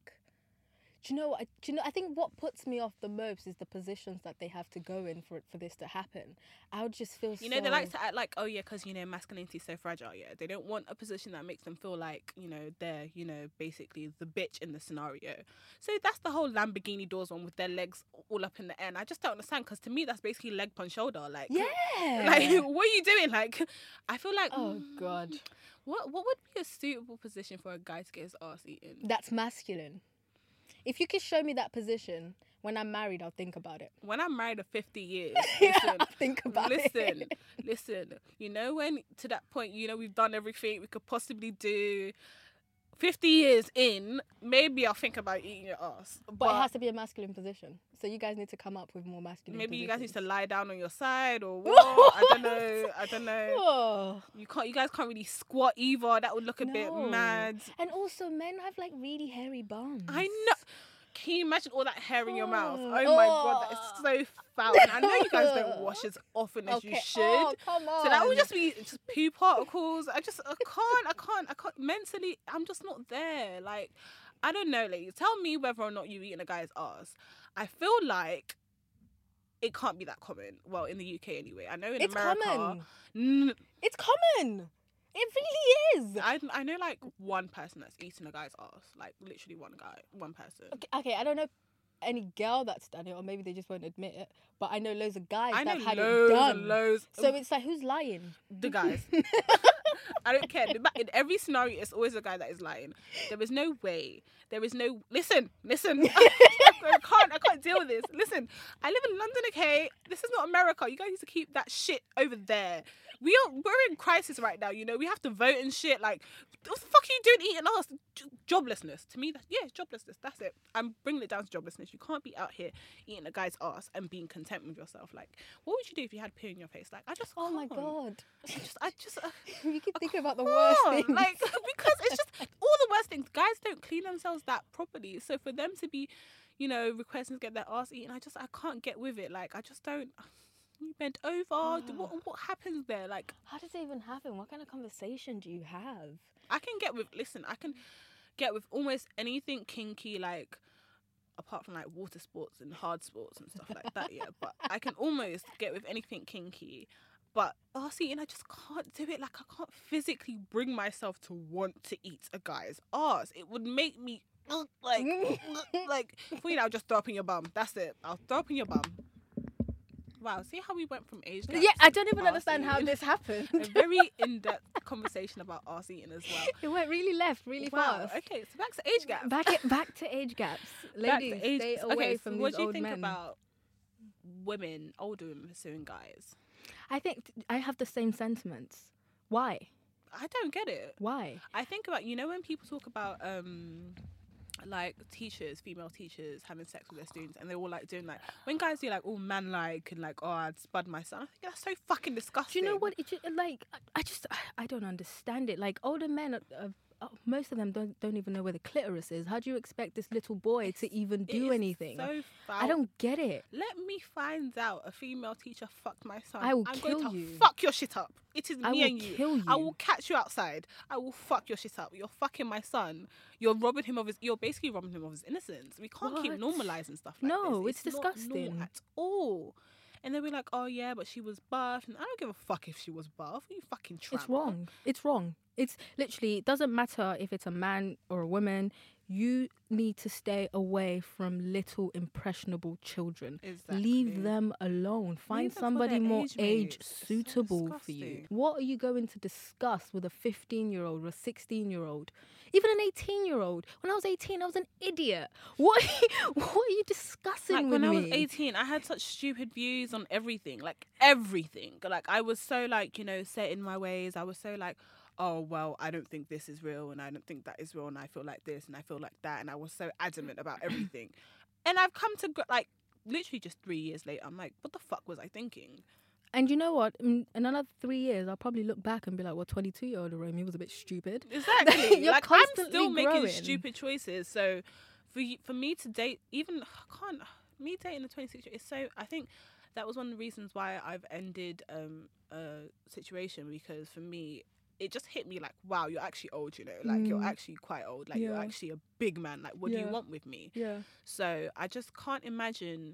Do you know? I think what puts me off the most is the positions that they have to go in for this to happen. I would just feel They like to act like, oh yeah, because masculinity is so fragile. Yeah, they don't want a position that makes them feel like they're basically the bitch in the scenario. So that's the whole Lamborghini doors one with their legs all up in the air. And I just don't understand, because to me that's basically leg punch shoulder. Like, yeah. like what are you doing? Like, I feel like, Oh God, what would be a suitable position for a guy to get his ass eaten? that's masculine. If you could show me that position when I'm married, I'll think about it. When I'm married for 50 years, I'll think about it. listen, when to that point, we've done everything we could possibly do. 50 years in, maybe I'll think about eating your ass. But it has to be a masculine position. So you guys need to come up with more masculine maybe positions. you guys need to lie down on your side or what? I don't know. Oh. You guys can't really squat either. That would look a bit No. mad. And also, men have like really hairy bums. I know. Can you imagine all that hair in your mouth? Oh. Oh my god, that is so foul. And I know you guys don't wash as often as you should. Oh, come on. So that would just be just poo particles. I can't. Mentally, I'm just not there. Like, I don't know, ladies. Tell me whether or not you eating a guy's ass. I feel like it can't be that common. Well, in the UK anyway. I know in It's America. common. It's common. It really is. I know like one person that's eating a guy's ass. Like literally one person. Okay, I don't know any girl that's done it, or maybe they just won't admit it. But I know loads of guys I know that have had loads it done. and loads. So it's like, who's lying? The guys. I don't care. In every scenario, it's always a guy that is lying. There is no way. There is no. Listen. I can't deal with this. Listen, I live in London, okay? This is not America. You guys need to keep that shit over there. We're in crisis right now. You know, we have to vote and shit. Like, what the fuck are you doing eating us? Joblessness. To me, joblessness. That's it. I'm bringing it down to joblessness. You can't be out here eating a guy's ass and being content with yourself. Like, what would you do if you had poo in your face? Like, I just Oh my can't. god. I just You keep thinking about the worst can't. things. Like, because it's just all the worst things. Guys don't clean themselves that properly. So for them to be, you know, requesting to get their ass eaten, I can't get with it. Like, I just don't. You bent over. What happens there? Like, How does it even happen? What kind of conversation do you have? I can get with almost anything kinky, like, apart from like water sports and hard sports and stuff like that, yeah. But I can almost get with anything kinky. But ass eating, I just can't do it. Like, I can't physically bring myself to want to eat a guy's ass. It would make me like, for you know, I'll just throw up in your bum. That's it. I'll throw up in your bum. Wow, see how we went from age gaps Yeah, I to don't even arse understand how eating? this happened. A very in-depth conversation about arse eating as well. It went really left, really Wow. fast. Okay, so back to age gaps. Back to age gaps. Back to Ladies, age- stay okay, away so from what these do you old think men. about women, older women pursuing guys? I think I have the same sentiments. Why? I don't get it. Why? I think about, you know, when people talk about like teachers, female teachers having sex with their students, and they're all like doing like, when guys do like all man like and like, oh, I'd spud my son. I think that's so fucking disgusting. Do you know what? I don't understand it. Like older men, most of them don't even know where the clitoris is. How do you expect this little boy to even It do is anything? So foul. I don't get it. Let me find out a female teacher fucked my son. I will I'm kill going to you. fuck your shit up. It is I me will and you. kill you. I will catch you outside. I will fuck your shit up. You're fucking my son. You're basically robbing him of his innocence. We can't keep What? normalizing stuff like No, this. it's not disgusting. normal at all. And then we're like, oh yeah, but she was buff. And I don't give a fuck if she was buff. You fucking tramp. It's wrong. It's wrong. It's literally, it doesn't matter if it's a man or a woman. You need to stay away from little impressionable children. Exactly. Leave them alone. Find Leave them for somebody their more age age mates. It's so suitable for you. disgusting. What are you going to discuss with a 15-year-old or a 16-year-old? Even an 18-year-old. When I was 18, I was an idiot. What are you discussing Like, with when me? I was 18, I had such stupid views on everything. Like, everything. Like, I was so, like, you know, set in my ways. I was so, like, oh, well, I don't think this is real, and I don't think that is real, and I feel like this, and I feel like that. And I was so adamant about everything. And I've come to, like, literally just 3 years later, I'm like, what the fuck was I thinking? And you know what? In another 3 years, I'll probably look back and be like, well, 22-year-old Romy was a bit stupid. Exactly. You're Like, I'm constantly still making growing. stupid choices. So, for me to date, even, me dating a 26-year-old is so, I think that was one of the reasons why I've ended a situation, because for me, it just hit me like, wow, you're actually old, you know, like you're actually quite old, like you're Yeah. actually a big man, like what do you Yeah. want with me? Yeah. So I just can't imagine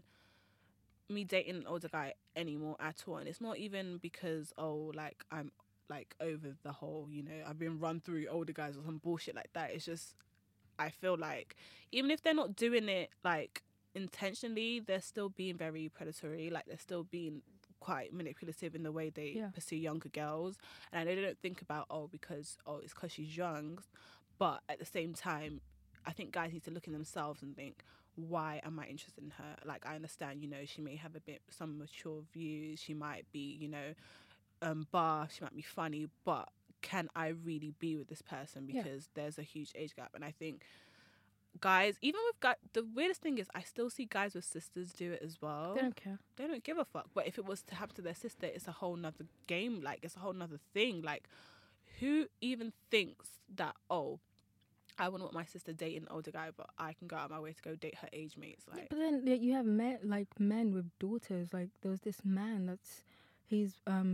me dating an older guy anymore at all. And it's not even because, oh, like I'm like over the whole, you know, I've been run through older guys or some bullshit like that. It's just, I feel like even if they're not doing it like intentionally, they're still being very predatory, like they're still being quite manipulative in the way they Yeah. pursue younger girls. And I know they don't think about, it's because she's young, but at the same time, I think guys need to look in themselves and think, why am I interested in her? Like, I understand, you know, she may have some mature views, she might be, you know, buff, she might be funny, but can I really be with this person? Yeah. Because there's a huge age gap. And I think guys, even with guys, the weirdest thing is I still see guys with sisters do it as well. They don't care. They don't give a fuck. But if it was to happen to their sister, it's a whole nother game. Like, it's a whole nother thing. Like, who even thinks that, oh, I wouldn't want my sister dating an older guy, but I can go out of my way to go date her age mates? Like, But then you have men with daughters. Like there was this man he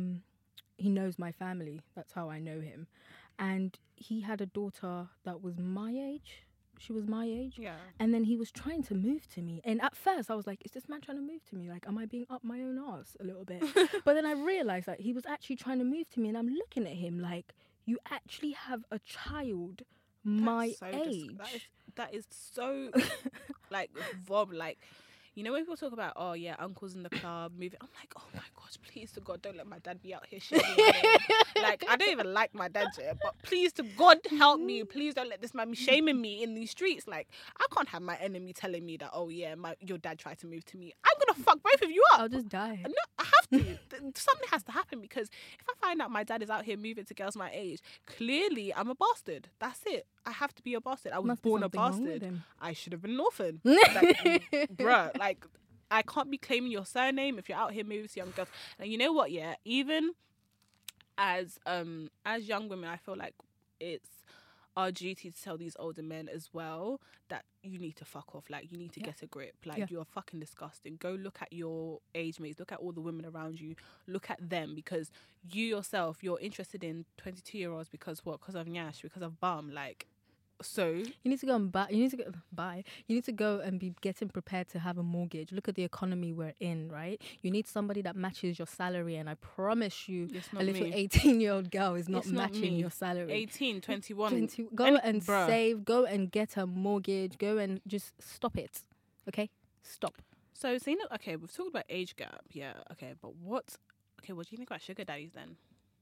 knows my family. That's how I know him, and he had a daughter that was my age. She was my age. yeah. And then he was trying to move to me. And at first I was like, is this man trying to move to me? Like, am I being up my own arse a little bit? But then I realized that he was actually trying to move to me, and I'm looking at him like, you actually have a child my That's so age. that is so like vom, like. You know when people talk about, oh yeah, uncles in the club, moving, I'm like, oh my gosh, please to God, don't let my dad be out here shaming my name. Like, I don't even like my dad yet, but please to God, help me. Please don't let this man be shaming me in these streets. Like, I can't have my enemy telling me that, oh yeah, your dad tried to move to me. I'm gonna fuck both of you up. I'll just die. No, I have to. Something has to happen, because if I find out my dad is out here moving to girls my age, clearly I'm a bastard. That's it. I have to be a bastard. I was Must be born a something wrong with bastard. him. I should have been an orphan. Like, bruh, like, I can't be claiming your surname if you're out here moving to young girls. And you know what? Yeah, even as young women, I feel like it's our duty to tell these older men as well that you need to fuck off. Like, you need to get a grip. Like, you're fucking disgusting. Go look at your age mates. Look at all the women around you. Look at them, because you yourself, you're interested in 22-year-olds because what? Because of Nyash, because of bum. Like, so you need to go and buy. You need to go buy. You need to go and be getting prepared to have a mortgage. Look at the economy we're in, right? You need somebody that matches your salary, and I promise you, a little 18-year-old girl is not matching your salary. 18, 21. 20, go and save. Go and get a mortgage. Go and just stop it. Okay, stop. So, you know, okay, we've talked about age gap. Yeah, okay, but what do you think about sugar daddies then?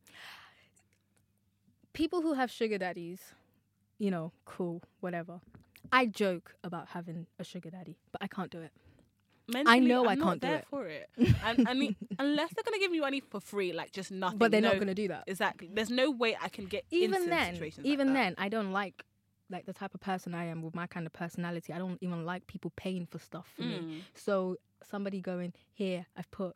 People who have sugar daddies, you know, cool, whatever. I joke about having a sugar daddy, but I can't do it. Mentally, I know I'm I can't not do there it. for it. And I mean, unless they're gonna give you money for free, like just nothing. But they're not gonna do that. Exactly. There's no way I can get Even into then, situations even like that. then, I don't like the type of person I am with my kind of personality. I don't even like people paying for stuff for me. So somebody going, here, I've put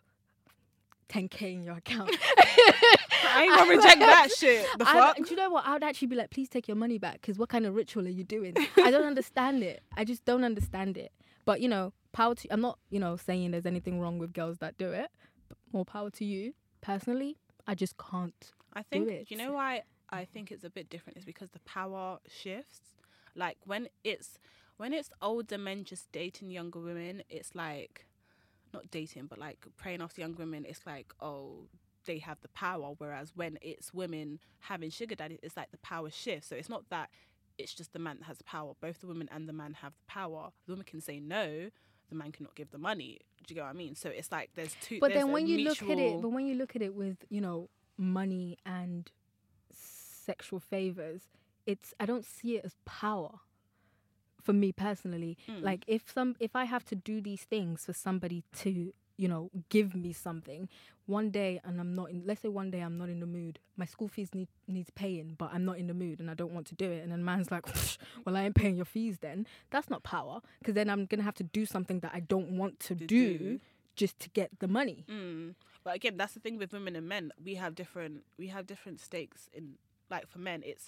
10K in your account. I ain't gonna reject that shit. The fuck? Do you know what? I would actually be like, please take your money back, because what kind of ritual are you doing? I don't understand it. I just don't understand it. But, you know, power to... I'm not, you know, saying there's anything wrong with girls that do it. But more power to you. Personally, I just can't I think, do it. you know why I think it's a bit different is because the power shifts. Like, when it's older men just dating younger women, it's like... Not dating, but like preying after young women, it's like, oh, they have the power. Whereas when it's women having sugar daddies, it's like the power shifts. So it's not that it's just the man that has the power. Both the woman and the man have the power. The woman can say no, the man cannot give the money. Do you get what I mean? So it's like there's two. But then when you look at it with, you know, money and sexual favors, I don't see it as power. For me personally, like if I have to do these things for somebody to, you know, give me something one day, and I'm not in, let's say one day I'm not in the mood, my school fees needs paying, but I'm not in the mood and I don't want to do it, and then man's like, well, I ain't paying your fees then. That's not power, because then I'm gonna have to do something that I don't want to do just to get the money. But again, that's the thing with women and men. We have different stakes in, like, for men it's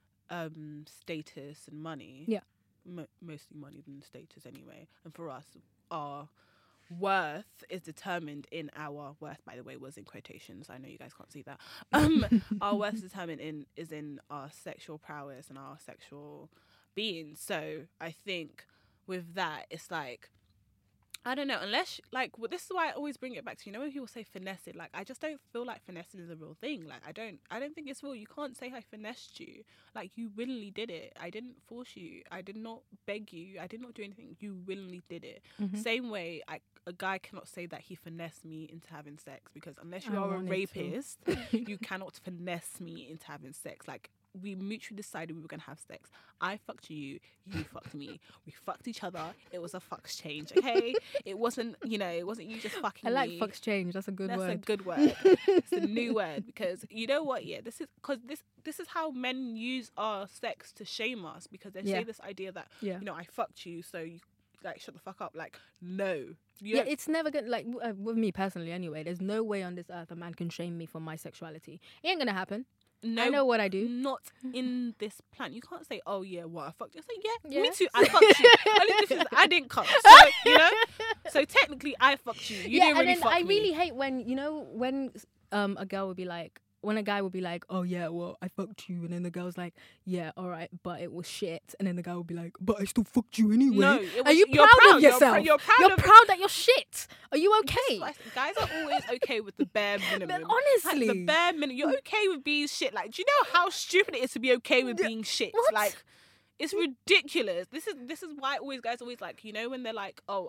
status and money. Yeah. Mostly money than status anyway. And for us, our worth is determined in our worth, by the way, was in quotations. I know you guys can't see that. Our worth is determined in our sexual prowess and our sexual being. So I think with that, it's like, I don't know, unless, like, well, this is why I always bring it back to, you know, when people say finessing, like, I just don't feel like finessing is a real thing. Like, I don't think it's real. You can't say I finessed you. Like, you willingly did it. I didn't force you. I did not beg you. I did not do anything. You willingly did it. Same way, a guy cannot say that he finessed me into having sex, because unless you are a rapist, you cannot finesse me into having sex. Like, we mutually decided we were going to have sex. I fucked you, you fucked me. We fucked each other. It was a fuck exchange, okay? It wasn't you just fucking me. I like fuck exchange. That's a good word. That's a good word. It's a new word, because you know what? Yeah, this is how men use our sex to shame us, because they say this idea that, you know, I fucked you, so you, like, shut the fuck up. Like, no. It's never gonna, like, with me personally anyway, there's no way on this earth a man can shame me for my sexuality. It ain't gonna happen. No, I know what I do. Not in this plan. You can't say, "Oh yeah, what I fucked." You say, "Yeah, me too. I fucked you." Only difference is I didn't come. So you know. So technically, I fucked you. You didn't really fuck me. I really hate when, you know, when a girl would be like, when a guy would be like, oh yeah, well, I fucked you, and then the girl's like, yeah, all right, but it was shit, and then the guy would be like, but I still fucked you anyway. No, are you proud of yourself? You're proud that you're shit. Are you okay? Guys are always okay with the bare minimum. But honestly, like, the bare minimum. You're okay with being shit. Like, do you know how stupid it is to be okay with being shit? What? Like, It's ridiculous. This is why guys always like, you know, when they're like, oh,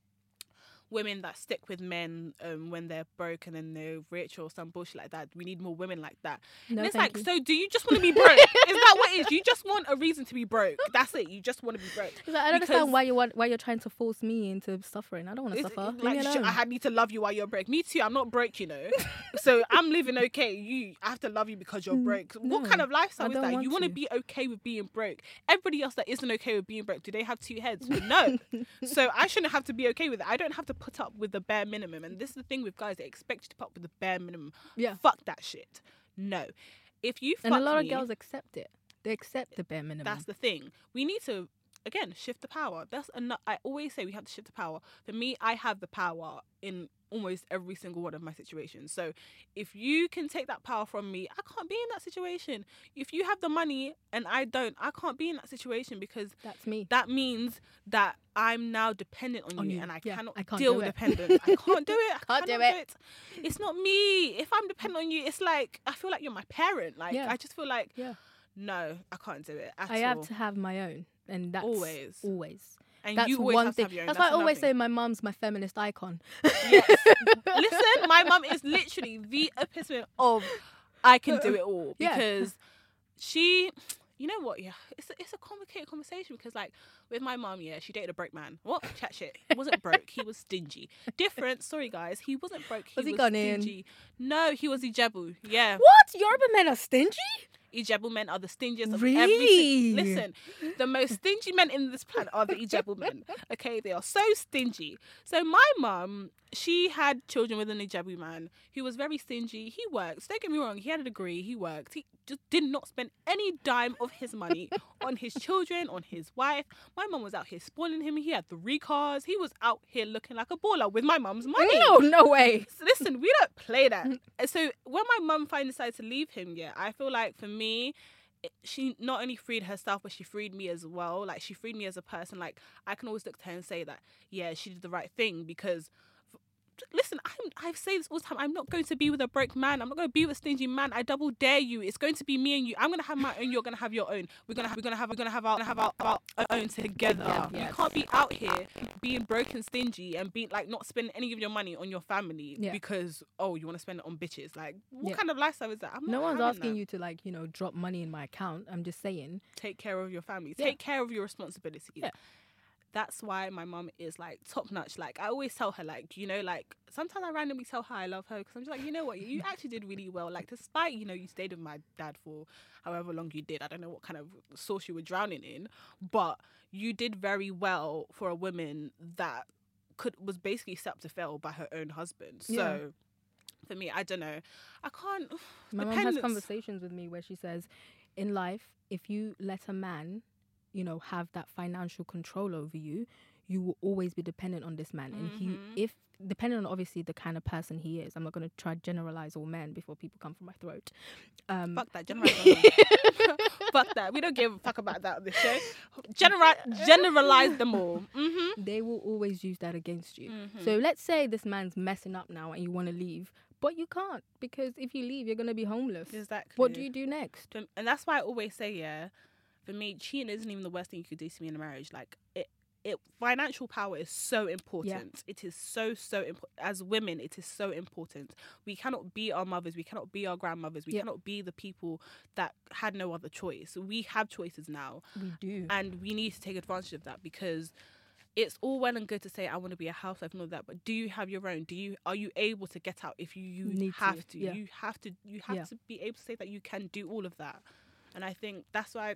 women that stick with men when they're broke and then they're rich or some bullshit like that. We need more women like that. No, and it's thank like, you. so do you just want to be broke? Is that what it is? You just want a reason to be broke. That's it. You just want to be broke. It's like, I don't understand why you're trying to force me into suffering. I don't want to suffer. Leave Like, me alone. I need to love you while you're broke. Me too. I'm not broke, you know. So I'm living okay. I have to love you because you're broke. What no, kind of lifestyle I is don't that? want You want to to. be okay with being broke. Everybody else that isn't okay with being broke, do they have two heads? No. So I shouldn't have to be okay with it. I don't have to put up with the bare minimum. And this is the thing with guys, they expect you to put up with the bare minimum. Yeah. Fuck that shit. No. If you fuck And a lot me, of girls accept it. They accept the bare minimum. that's the thing. We need to, again, shift the power. That's enough. I always say we have to shift the power. For me, I have the power in almost every single one of my situations. So if you can take that power from me, I can't be in that situation. If you have the money and I don't, I can't be in that situation because That's me. that means that I'm now dependent on On you, you. and I Yeah, cannot I can't deal do with it. dependence. I can't do it. I Can't do cannot it. It's not me. If I'm dependent on you, it's like I feel like you're my parent. Like Yeah. I just feel like Yeah. no, I can't do it at I all. have to have my own, and that's Always. always. And That's you always one have to thing. have your own. That's why I another always thing. say my mum's my feminist icon. Yes. Listen, my mum is literally the epitome of I can do it all Yeah. because she, you know what? Yeah, it's a complicated conversation because like with my mum, yeah, she dated a broke man. What? Chat shit. He wasn't broke. He was stingy. Different. Sorry guys, he wasn't broke. Was he was Ghanaian? stingy. No, he was Ijebu. Yeah. What? Yoruba men are stingy? Ijebu men are the stingiest of Really? everything. Listen, the most stingy men in this planet are the Ijebu men. Okay, they are so stingy. So my mum, she had children with an Ijebu man who was very stingy. He worked. Don't get me wrong, he had a degree. He worked. He just did not spend any dime of his money on his children, on his wife. My mum was out here spoiling him. He had 3 cars. He was out here looking like a baller with my mum's money. No way. So listen, we don't play that. And so when my mum finally decided to leave him, yeah, I feel like for me, she not only freed herself, but she freed me as well. Like she freed me as a person. Like I can always look to her and say that, yeah, she did the right thing because. Listen, I say this all the time. I'm not going to be with a broke man. I'm not going to be with a stingy man. I double dare you. It's going to be me and you. I'm going to have my own. You're going to have your own. We're going to have our own together. Yeah. You can't be out here being broke and stingy and being like not spending any of your money on your family because you want to spend it on bitches. Like what kind of lifestyle is that? I'm not No one's having asking that. you to like, drop money in my account. I'm just saying. Take care of your family. Yeah. Take care of your responsibilities. Yeah. That's why my mum is like top notch. Like I always tell her, like like sometimes I randomly tell her I love her because I'm just like, you know what, you actually did really well. Like despite you stayed with my dad for however long you did. I don't know what kind of sauce you were drowning in, but you did very well for a woman that was basically set up to fail by her own husband. So. Yeah. For me, I don't know. I can't. My mum has dependence. conversations with me where she says, in life, if you let a man, have that financial control over you, you will always be dependent on this man. And if depending on obviously the kind of person he is, I'm not going to try to generalize all men before people come from my throat. Fuck that. Fuck that. We don't give a fuck about that on this show. Generalize them all. They will always use that against you. So let's say this man's messing up now and you want to leave, but you can't because if you leave, you're going to be homeless. Exactly. What do you do next? And that's why I always say, yeah, for me, cheating isn't even the worst thing you could do to me in a marriage. Like financial power is so important. It is so important. As women, it is so important. We cannot be our mothers. We cannot be our grandmothers. We cannot be the people that had no other choice. We have choices now. We do. And we need to take advantage of that because it's all well and good to say I want to be a housewife and all that, but do you have your own? Are you able to get out if you Need have to? yeah. You have to to be able to say that you can do all of that. And I think that's why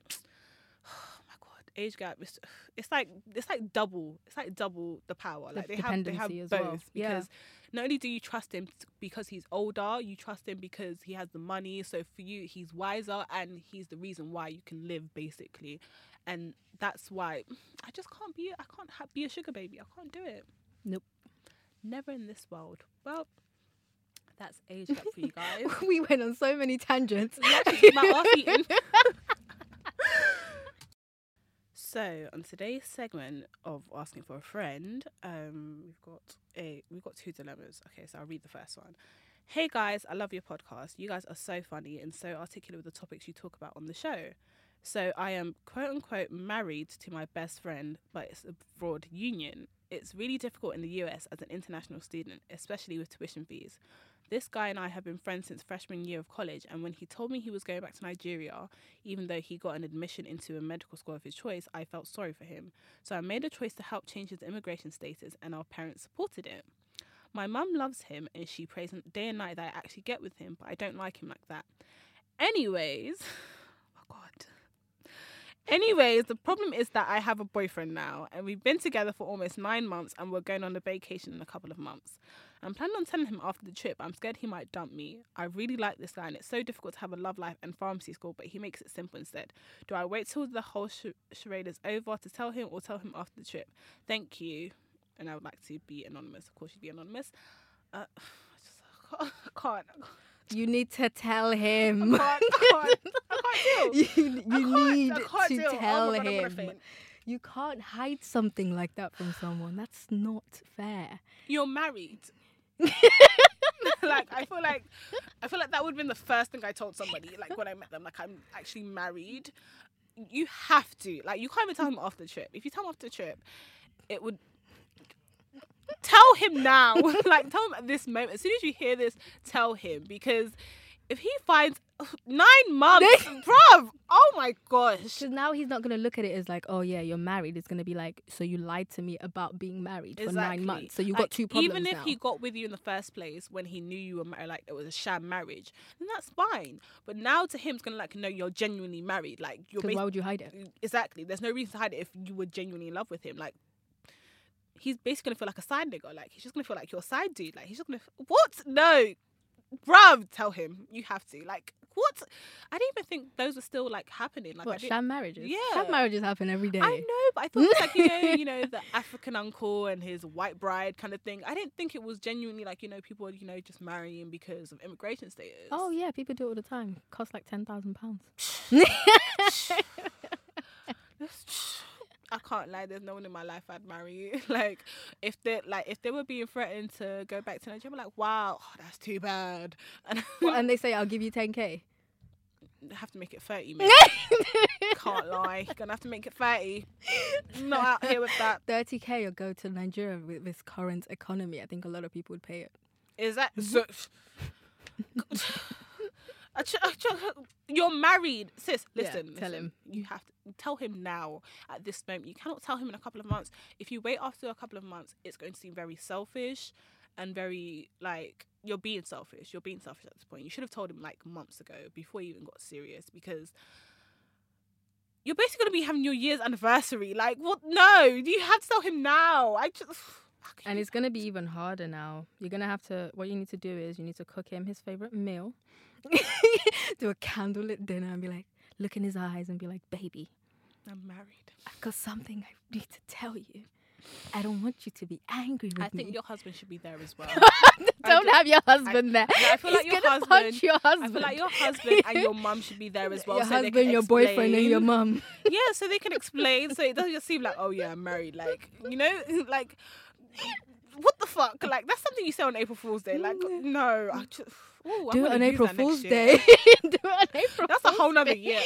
age gap it's like double the power. The like they have dependency as both well. because not only do you trust him because he's older, you trust him because he has the money, so for you he's wiser and he's the reason why you can live basically. And that's why I just can't be a sugar baby. I can't do it. Nope. Never in this world. Well, that's age gap for you guys. We went on so many tangents. My arse eating. So on today's segment of asking for a friend, we've got 2 dilemmas. Okay, so I'll read the first one. Hey guys, I love your podcast. You guys are so funny and so articulate with the topics you talk about on the show. So I am quote unquote married to my best friend, but it's a broad union. It's really difficult in the US as an international student, especially with tuition fees. This guy and I have been friends since freshman year of college, and when he told me he was going back to Nigeria, even though he got an admission into a medical school of his choice, I felt sorry for him. So I made a choice to help change his immigration status, and our parents supported it. My mum loves him, and she prays day and night that I actually get with him, but I don't like him like that. Anyways, oh God. Anyways, the problem is that I have a boyfriend now, and we've been together for almost 9 months, and we're going on a vacation in a couple of months. I'm planning on telling him after the trip. I'm scared he might dump me. I really like this guy, and it's so difficult to have a love life and pharmacy school, but he makes it simple instead. Do I wait till the whole charade is over to tell him, or tell him after the trip? Thank you. And I would like to be anonymous. Of course, you'd be anonymous. I can't. You need to tell him. I can't deal. You need I can't to deal. tell Oh my God, I'm gonna him. faint. You can't hide something like that from someone. That's not fair. You're married. Like I feel like that would have been the first thing I told somebody, like when I met them, like I'm actually married. You have to, like, you can't even tell him after the trip. If you tell him after the trip, it would tell him now. Like, tell him at this moment. As soon as you hear this, tell him, because if he finds 9 months, bruv, oh my gosh. Because now he's not going to look at it as like, oh yeah, you're married. It's going to be like, so you lied to me about being married for 9 months. So you got 2 problems Even if now. he got with you in the first place when he knew you were married, like it was a sham marriage, then that's fine. But now to him, it's going to like, no, you're genuinely married. Like, you're Because why would you hide it? Exactly. There's no reason to hide it if you were genuinely in love with him. Like, he's basically going to feel like a side nigga. Like, he's just going to feel like your side dude. Like, he's just going to... What? No. Bruv, tell him. You have to. Like, what? I didn't even think those were still, like, happening. Like, What, sham marriages? Yeah. Sham marriages happen every day. I know, but I thought it was like, you know, the African uncle and his white bride kind of thing. I didn't think it was genuinely like, you know, people, you know, just marrying because of immigration status. Oh, yeah, people do it all the time. Costs like £10,000. I can't lie. There's no one in my life I'd marry. Like, if they were being threatened to go back to Nigeria, I'm like, wow, that's too bad. And And they say, I'll give you 10K. I have to make it 30, man. Can't lie. Gonna have to make it 30. Not out here with that. 30K or go to Nigeria with this current economy. I think a lot of people would pay it. Is that so? You're married, sis. Listen, tell him. You have to tell him now. At this moment, you cannot tell him in a couple of months. If you wait after a couple of months, it's going to seem very selfish and very like you're being selfish. You're being selfish at this point. You should have told him like months ago before you even got serious, because you're basically going to be having your year's anniversary. Like, what? No, you have to tell him now. And it's going to be even harder now. You're going to have to, what you need to do is you need to cook him his favorite meal, do a candlelit dinner and be like, look in his eyes and be like, baby, I'm married. I've got something I need to tell you. I don't want you to be angry with me. I think your husband should be there as well. Don't have your husband there. I feel like He's your gonna husband. punch your husband. I feel like your husband and your mum should be there as well. Your so they husband, can your boyfriend, and your explain. mum. Yeah, so they can explain. So it doesn't just seem like, oh yeah, I'm married. Like, you know, like, what the fuck? Like, that's something you say on April Fool's Day. Like, no, I just. Ooh, Do I'm it gonna on use April that next Fool's year. Day. Do it on April That's a Fool's whole nother Day. year.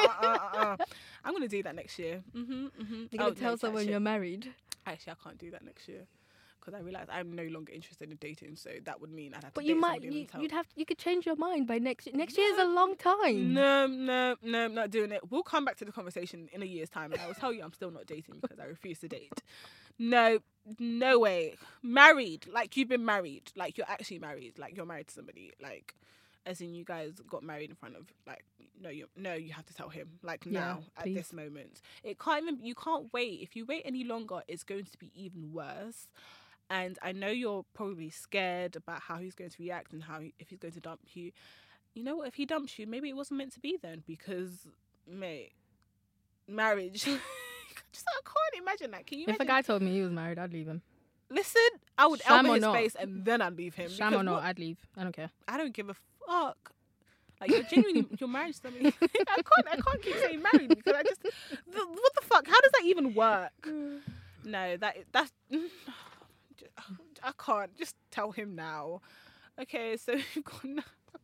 I'm gonna do that next year. You're going to tell someone you're married. Actually, I can't do that next year because I realised I'm no longer interested in dating. So that would mean I'd have to But date you might, somebody and tell. you could change your mind by next year. Next year is a long time. No, not doing it. We'll come back to the conversation in a year's time and I will tell you I'm still not dating because I refuse to date. No way. Married. Like, you've been married. Like, you're actually married. Like, you're married to somebody. Like, as in you guys got married in front of, like, you have to tell him. Like, now, at please. this moment. You can't wait. If you wait any longer, it's going to be even worse. And I know you're probably scared about how he's going to react and if he's going to dump you. You know what? If he dumps you, maybe it wasn't meant to be then, because, mate, marriage. I can't imagine that. Can you imagine? If a guy told me he was married, I'd leave him. Listen, I would Sham elbow or his not. face and then I'd leave him. Sham because or not, what- I'd leave. I don't care. I don't give a fuck. Like, you're genuinely, you're married to somebody. I can't keep saying married because what the fuck? How does that even work? No, that's, I can't. Just tell him now. Okay, so I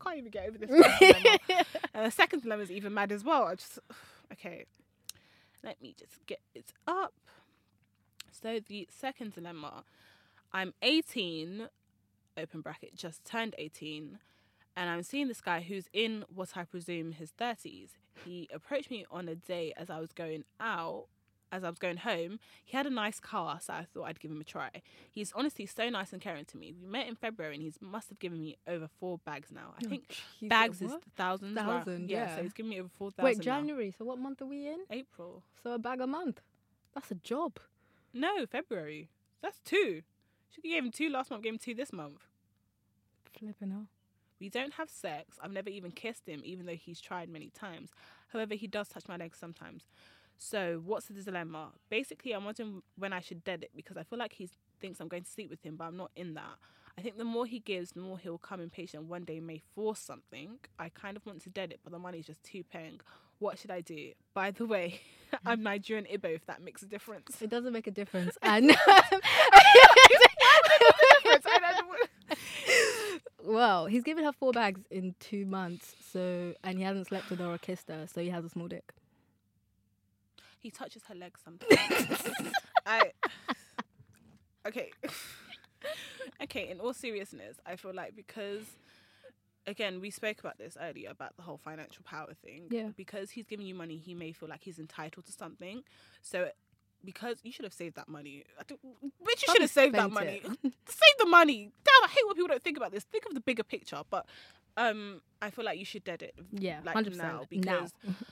can't even get over this first dilemma. And the second dilemma is even mad as well. Okay, let me just get it up. So the second dilemma, I'm 18, open bracket, just turned 18, and I'm seeing this guy who's in what I presume his 30s. He approached me on a day as I was going home. He had a nice car, so I thought I'd give him a try. He's honestly so nice and caring to me. We met in February, and he must have given me over 4 bags now. I think bags is thousands. Yeah. So he's given me over 4,000. Wait, January. So what month are we in? April. So a bag a month. That's a job. No, February. That's 2. She gave him 2 last month, gave him 2 this month. Flipping hell. We don't have sex. I've never even kissed him, even though he's tried many times. However, he does touch my legs sometimes. So what's the dilemma? Basically, I'm wondering when I should dead it, because I feel like he thinks I'm going to sleep with him, but I'm not in that. I think the more he gives, the more he'll come impatient and one day may force something. I kind of want to dead it, but the money's just too paying. What should I do? By the way, I'm Nigerian Igbo, if that makes a difference. It doesn't make a difference. And well, he's given her 4 bags in 2 months, and he hasn't slept with her or kissed her, so he has a small dick. He touches her legs sometimes. Okay, in all seriousness, I feel like because, again, we spoke about this earlier, about the whole financial power thing. Yeah. Because he's giving you money, he may feel like he's entitled to something. So, because you should have saved that money. Bitch, you should have saved that money. Save the money. Damn, I hate when people don't think about this. Think of the bigger picture. But I feel like you should dead it. Yeah, like 100%. now, because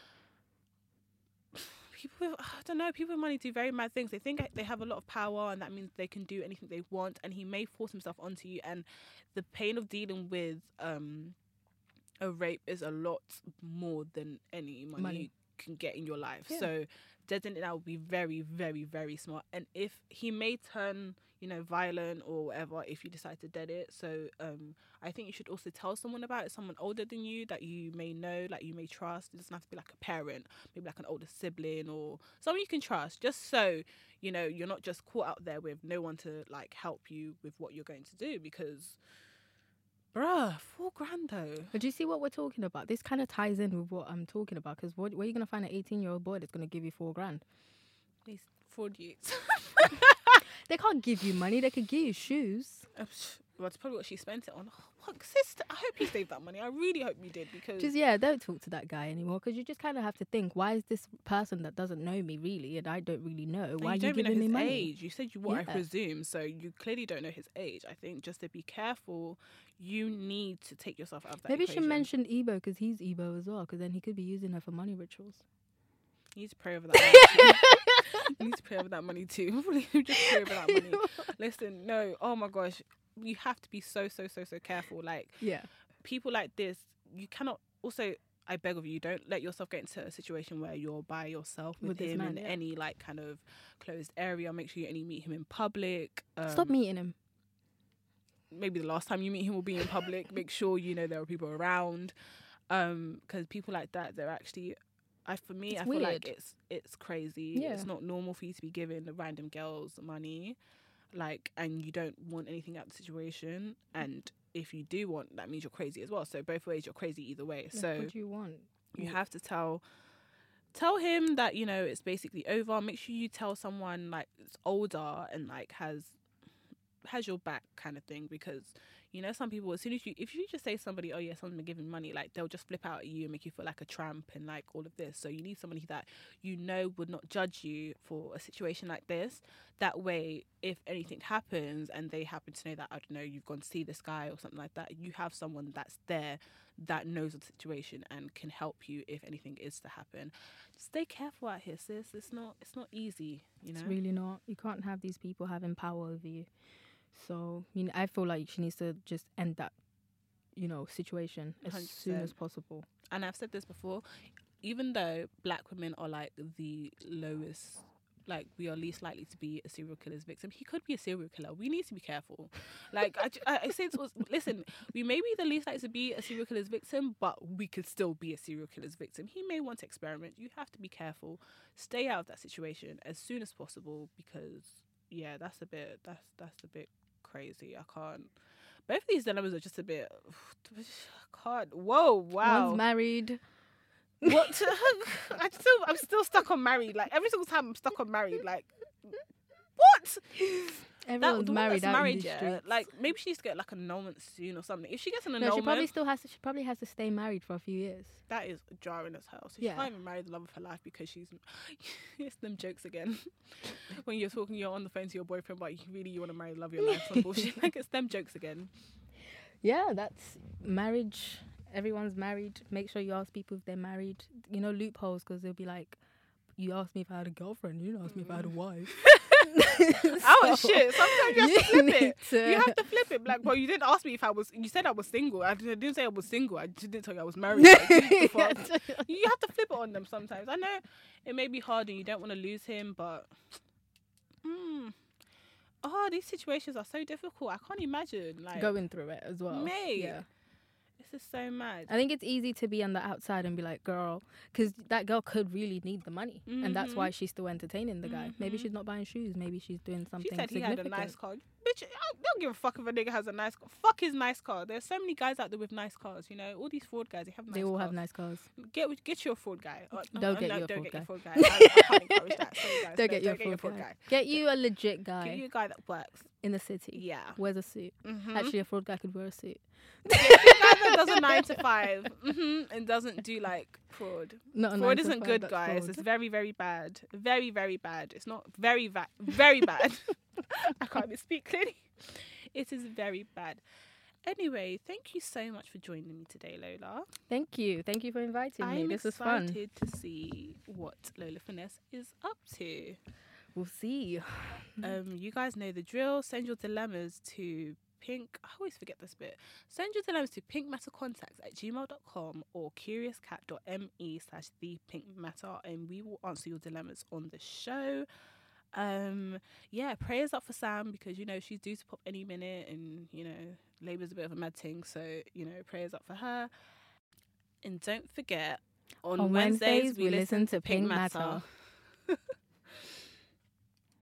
people with money do very mad things. They think they have a lot of power, and that means they can do anything they want, and he may force himself onto you, and the pain of dealing with a rape is a lot more than any money you can get in your life. Yeah. So deading it now would be very, very, very smart. And if he may turn, violent or whatever, if you decide to dead it. So I think you should also tell someone about it, someone older than you that you may know, like you may trust. It doesn't have to be like a parent, maybe like an older sibling or someone you can trust, just so, you're not just caught out there with no one to like help you with what you're going to do, because bruh, $4,000 though. But do you see what we're talking about? This kind of ties in with what I'm talking about, because where are you going to find an 18-year-old boy that's going to give you $4,000? These fraud youths. They can't give you money. They could give you shoes. Well, it's probably what she spent it on. Oh, what, sister? I hope you saved that money. I really hope you did, because don't talk to that guy anymore, because you just kind of have to think, why is this person that doesn't know me really, and I don't really know, why are you giving me money? Age. You said I presume, so you clearly don't know his age. I think just to be careful, you need to take yourself out of that Maybe equation. she mentioned Igbo because he's Igbo as well, because then he could be using her for money rituals. You need to pray over that money too. You need to pray over that money too. Just pray over that money. Listen, no, oh my gosh. You have to be so careful. Like, people like this, you cannot. Also, I beg of you, don't let yourself get into a situation where you're by yourself with him in any like kind of closed area. Make sure you only meet him in public. Stop meeting him. Maybe the last time you meet him will be in public. Make sure there are people around, because people like that, they're actually. For me, I feel like it's crazy. Yeah. It's not normal for you to be giving random girls money. Like, and you don't want anything out of the situation, and if you do want, that means you're crazy as well. So both ways, you're crazy either way. Yeah, so what do you want? You have to tell him that it's basically over. Make sure you tell someone like it's older and like has your back kind of thing, because some people, as soon as if you just say to somebody, oh yeah, someone's been giving money, like they'll just flip out at you and make you feel like a tramp and like all of this. So you need somebody that would not judge you for a situation like this. That way, if anything happens and they happen to know that, I don't know, you've gone to see this guy or something like that, you have someone that's there that knows the situation and can help you if anything is to happen. Stay careful out here, sis. It's not easy, It's really not. You can't have these people having power over you. So, I feel like she needs to just end that, situation as 100%. Soon as possible. And I've said this before, even though black women are like the lowest, like we are least likely to be a serial killer's victim, he could be a serial killer. We need to be careful. Like, I say to us, listen, we may be the least likely to be a serial killer's victim, but we could still be a serial killer's victim. He may want to experiment. You have to be careful. Stay out of that situation as soon as possible, because, yeah, that's a bit crazy. I can't. Both of these dilemmas are just a bit. God, can't. Whoa, wow. One's married. What? I'm still stuck on married. Like every single time I'm stuck on married. Like what? Everyone's The one married that's out married, in the yeah. streets. Like maybe she needs to get like an annulment soon or something. If she gets an No, annulment, she probably has to stay married for a few years. that is jarring as hell. So Yeah. she can't even marry the love of her life because she's. It's them jokes again. When you're on the phone to your boyfriend, but you want to marry the love of your life. Some bullshit. Like it's them jokes again. Yeah, that's marriage. Everyone's married. Make sure you ask people if they're married. You know, loopholes, because they'll be like, you asked me if I had a girlfriend. You didn't ask me if I had a wife. Oh shit! Sometimes you have to flip need it. You have to flip it. Like, well, you didn't ask me if I was. You said I was single. I didn't say I was single. I just didn't tell you I was married. Like, the fuck? You have to flip it on them sometimes. I know it may be hard and you don't want to lose him, but these situations are so difficult. I can't imagine like Going through it as well. mate. Yeah. This is so mad. I think it's easy to be on the outside and be like, girl, because that girl could really need the money. And that's why she's still entertaining the guy. Maybe she's not buying shoes. Maybe she's doing something She said he significant. had a nice car. Bitch, I don't give a fuck if a nigga has a nice car. Fuck his nice car. There's so many guys out there with nice cars, you know. All these fraud guys, they have nice They all cars. have nice cars. Get your fraud guy. Don't get your don't fraud get your guy. fraud guy. I can't encourage that. Sorry, guys. Don't No, get your fraud guy. Get you a legit Get guy you a guy that works. in the city. Yeah. Wears a suit. Mm-hmm. Actually, a fraud guy could wear a suit. Get a guy that does a 9 to 5 and doesn't do like fraud. Not a Fraud 9 to isn't 5, good, that's guys. fraud. It's very, very bad. Very, very bad. It's not very bad. Very bad. I can't even speak clearly. It is very bad. Anyway, thank you so much for joining me today, Lola. Thank you. Thank you for inviting me. I'm This is fun. excited to see what Lola Finesse is up to. We'll see. You guys know the drill. Send your dilemmas to pink. I always forget this bit. Send your dilemmas to pinkmattercontacts@gmail.com or curiouscat.me/thepinkmatter, and we will answer your dilemmas on the show. Prayers up for Sam because she's due to pop any minute, and Labour's a bit of a mad thing, so prayers up for her. And don't forget, on Wednesdays we listen to Pink Matter.